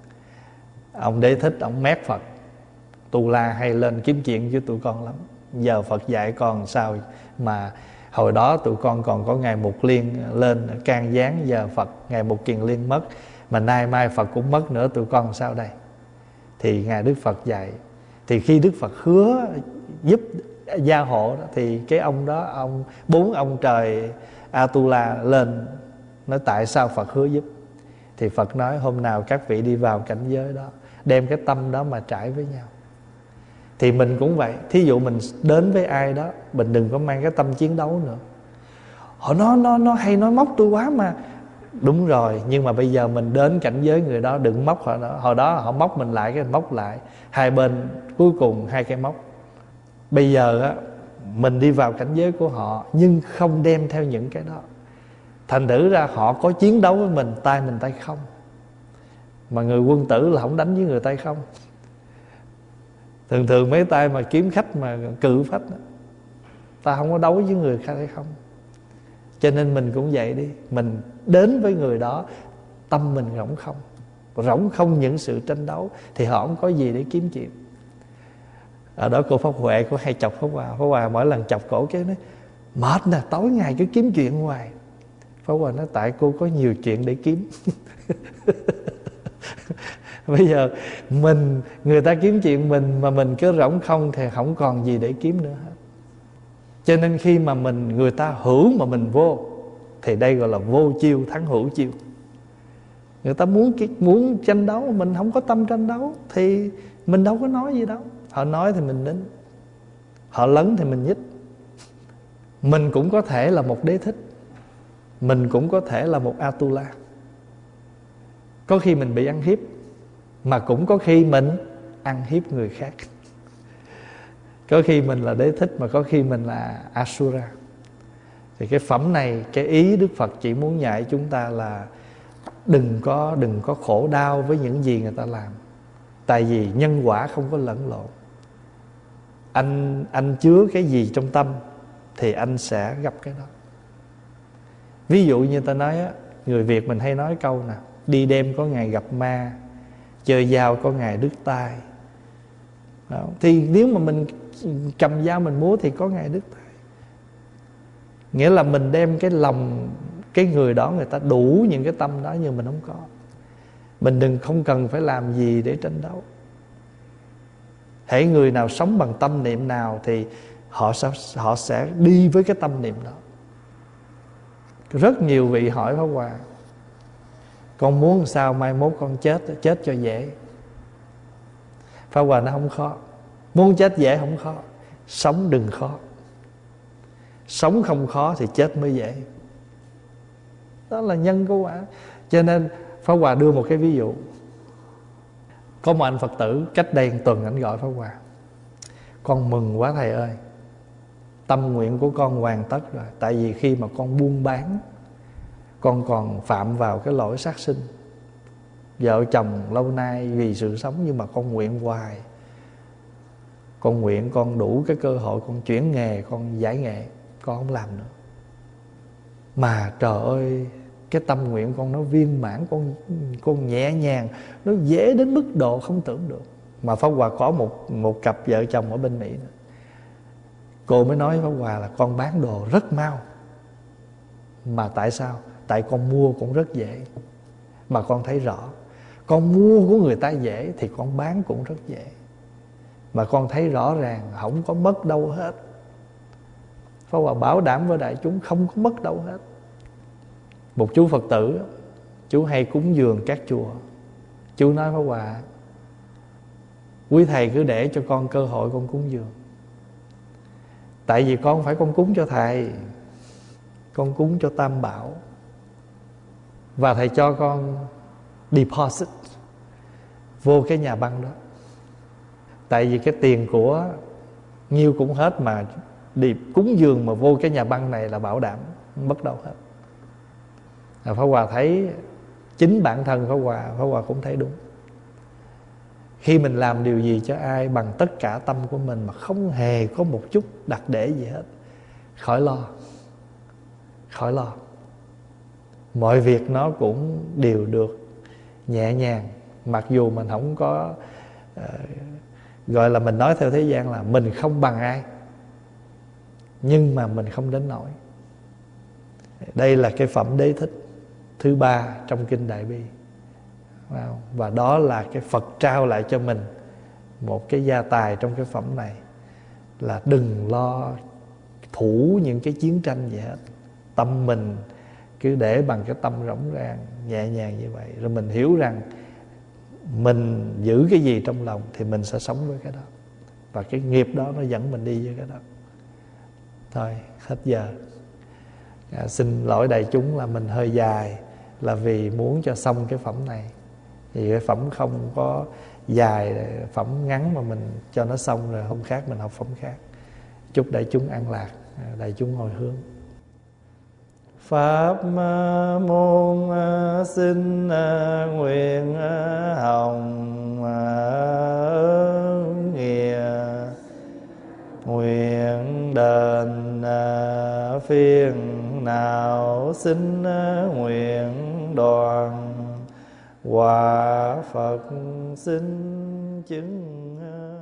Ông Đế Thích, ông mét Phật. Tu La hay lên kiếm chuyện với tụi con lắm. Giờ Phật dạy con sao mà hồi đó tụi con còn có Ngài Mục Liên lên can gián, giờ Phật Ngài Mục Kiền Liên mất, mà nay mai Phật cũng mất nữa, tụi con sao đây? Thì Ngài Đức Phật dạy. Thì khi Đức Phật hứa giúp gia hộ đó, thì cái ông đó, bốn ông trời Atula lên nói tại sao Phật hứa giúp. Thì Phật nói hôm nào các vị đi vào cảnh giới đó, đem cái tâm đó mà trải với nhau. Thì mình cũng vậy. Thí dụ mình đến với ai đó, mình đừng có mang cái tâm chiến đấu nữa. Họ nó hay nói móc tôi quá mà. Đúng rồi, nhưng mà bây giờ mình đến cảnh giới người đó, đừng móc họ nữa. Hồi đó họ móc mình lại, cái mình móc lại, hai bên cuối cùng hai cái móc. Bây giờ á, mình đi vào cảnh giới của họ, nhưng không đem theo những cái đó. Thành thử ra họ có chiến đấu với mình, tay mình tay không. Mà người quân tử là không đánh với người tay không. Thường mấy tay mà kiếm khách mà cự phách đó, ta không có đấu với người khác hay không. Cho nên mình cũng vậy đi. Mình đến với người đó, tâm mình rỗng không những sự tranh đấu, thì họ không có gì để kiếm chuyện. Ở đó cô Pháp Huệ, cô hay chọc Pháp Hòa mỗi lần chọc cổ cái nói mệt nè, tối ngày cứ kiếm chuyện hoài. Pháp Hòa nói tại cô có nhiều chuyện để kiếm. Bây giờ người ta kiếm chuyện mình mà mình cứ rỗng không thì không còn gì để kiếm nữa hết. Cho nên khi mà người ta hữu mà mình vô, thì đây gọi là vô chiêu thắng hữu chiêu. Người ta muốn tranh đấu, mình không có tâm tranh đấu thì mình đâu có nói gì đâu. Họ nói thì mình nín, họ lấn thì mình nhích. Mình cũng có thể là một Đế Thích, mình cũng có thể là một Atula. Có khi mình bị ăn hiếp, mà cũng có khi mình ăn hiếp người khác. Có khi mình là Đế Thích, mà có khi mình là Asura. Thì cái phẩm này, cái ý Đức Phật chỉ muốn dạy chúng ta là đừng có khổ đau với những gì người ta làm. Tại vì nhân quả không có lẫn lộn. Anh chứa cái gì trong tâm thì anh sẽ gặp cái đó. Ví dụ như ta nói á, người Việt mình hay nói câu nè, đi đêm có ngày gặp ma, chơi dao có ngày đứt tay. Đó. Thì nếu mà mình cầm dao mình múa thì có ngày đứt tay. Nghĩa là mình đem cái lòng cái người đó, người ta đủ những cái tâm đó, nhưng mình không có. Mình không cần phải làm gì để tranh đấu. Hễ người nào sống bằng tâm niệm nào thì họ sẽ đi với cái tâm niệm đó. Rất nhiều vị hỏi Pháp Hòa Con muốn sao mai mốt con chết cho dễ. Pháp Hòa nó không khó. Muốn chết dễ không khó, sống đừng khó. Sống không khó thì chết mới dễ. Đó là nhân của quả. Cho nên Pháp Hòa đưa một cái ví dụ. Có một anh Phật tử cách đây 1 tuần anh gọi Pháp Hòa: con mừng quá thầy ơi, tâm nguyện của con hoàn tất rồi. Tại vì khi mà con buôn bán, con còn phạm vào cái lỗi sát sinh. Vợ chồng lâu nay vì sự sống, nhưng mà con nguyện hoài. Con nguyện con đủ cái cơ hội con chuyển nghề, con giải nghệ, con không làm nữa. Mà trời ơi, cái tâm nguyện con nó viên mãn, con nhẹ nhàng, nó dễ đến mức độ không tưởng được. Mà Pháp Hòa có một cặp vợ chồng ở bên Mỹ nữa. Cô mới nói với Pháp Hòa là con bán đồ rất mau. Mà tại sao? Tại con mua cũng rất dễ. Mà con thấy rõ, con mua của người ta dễ thì con bán cũng rất dễ. Mà con thấy rõ ràng không có mất đâu hết. Pháp Hòa bảo đảm với đại chúng không có mất đâu hết. Một chú Phật tử, chú hay cúng dường các chùa. Chú nói Pháp Hòa: quý thầy cứ để cho con cơ hội con cúng dường. Tại vì con phải con cúng cho thầy, con cúng cho Tam Bảo, và thầy cho con deposit vô cái nhà băng đó. Tại vì cái tiền của nhiêu cũng hết, mà đi cúng dường mà vô cái nhà băng này là bảo đảm không mất đâu hết. Pháp Hòa thấy chính bản thân Pháp Hòa cũng thấy đúng. Khi mình làm điều gì cho ai bằng tất cả tâm của mình mà không hề có một chút đặc để gì hết, khỏi lo. Khỏi lo. Mọi việc nó cũng đều được nhẹ nhàng. Mặc dù mình không có gọi là mình nói theo thế gian là mình không bằng ai, nhưng mà mình không đến nỗi. Đây là cái phẩm đế thích thứ 3 trong Kinh Đại Bi. Và đó là cái Phật trao lại cho mình một cái gia tài trong cái phẩm này, là đừng lo thủ những cái chiến tranh gì hết. Tâm mình cứ để bằng cái tâm rỗng rang, nhẹ nhàng như vậy. Rồi mình hiểu rằng mình giữ cái gì trong lòng thì mình sẽ sống với cái đó. Và cái nghiệp đó nó dẫn mình đi với cái đó. Thôi, hết giờ. Xin lỗi đại chúng là mình hơi dài, là vì muốn cho xong cái phẩm này. Vì cái phẩm không có dài, phẩm ngắn mà mình cho nó xong rồi hôm khác mình học phẩm khác. Chúc đại chúng an lạc, đại chúng hồi hướng. Pháp môn xin nguyện hồng nghĩa, nguyện đền phiền nào xin nguyện đoàn, quả Phật xin chứng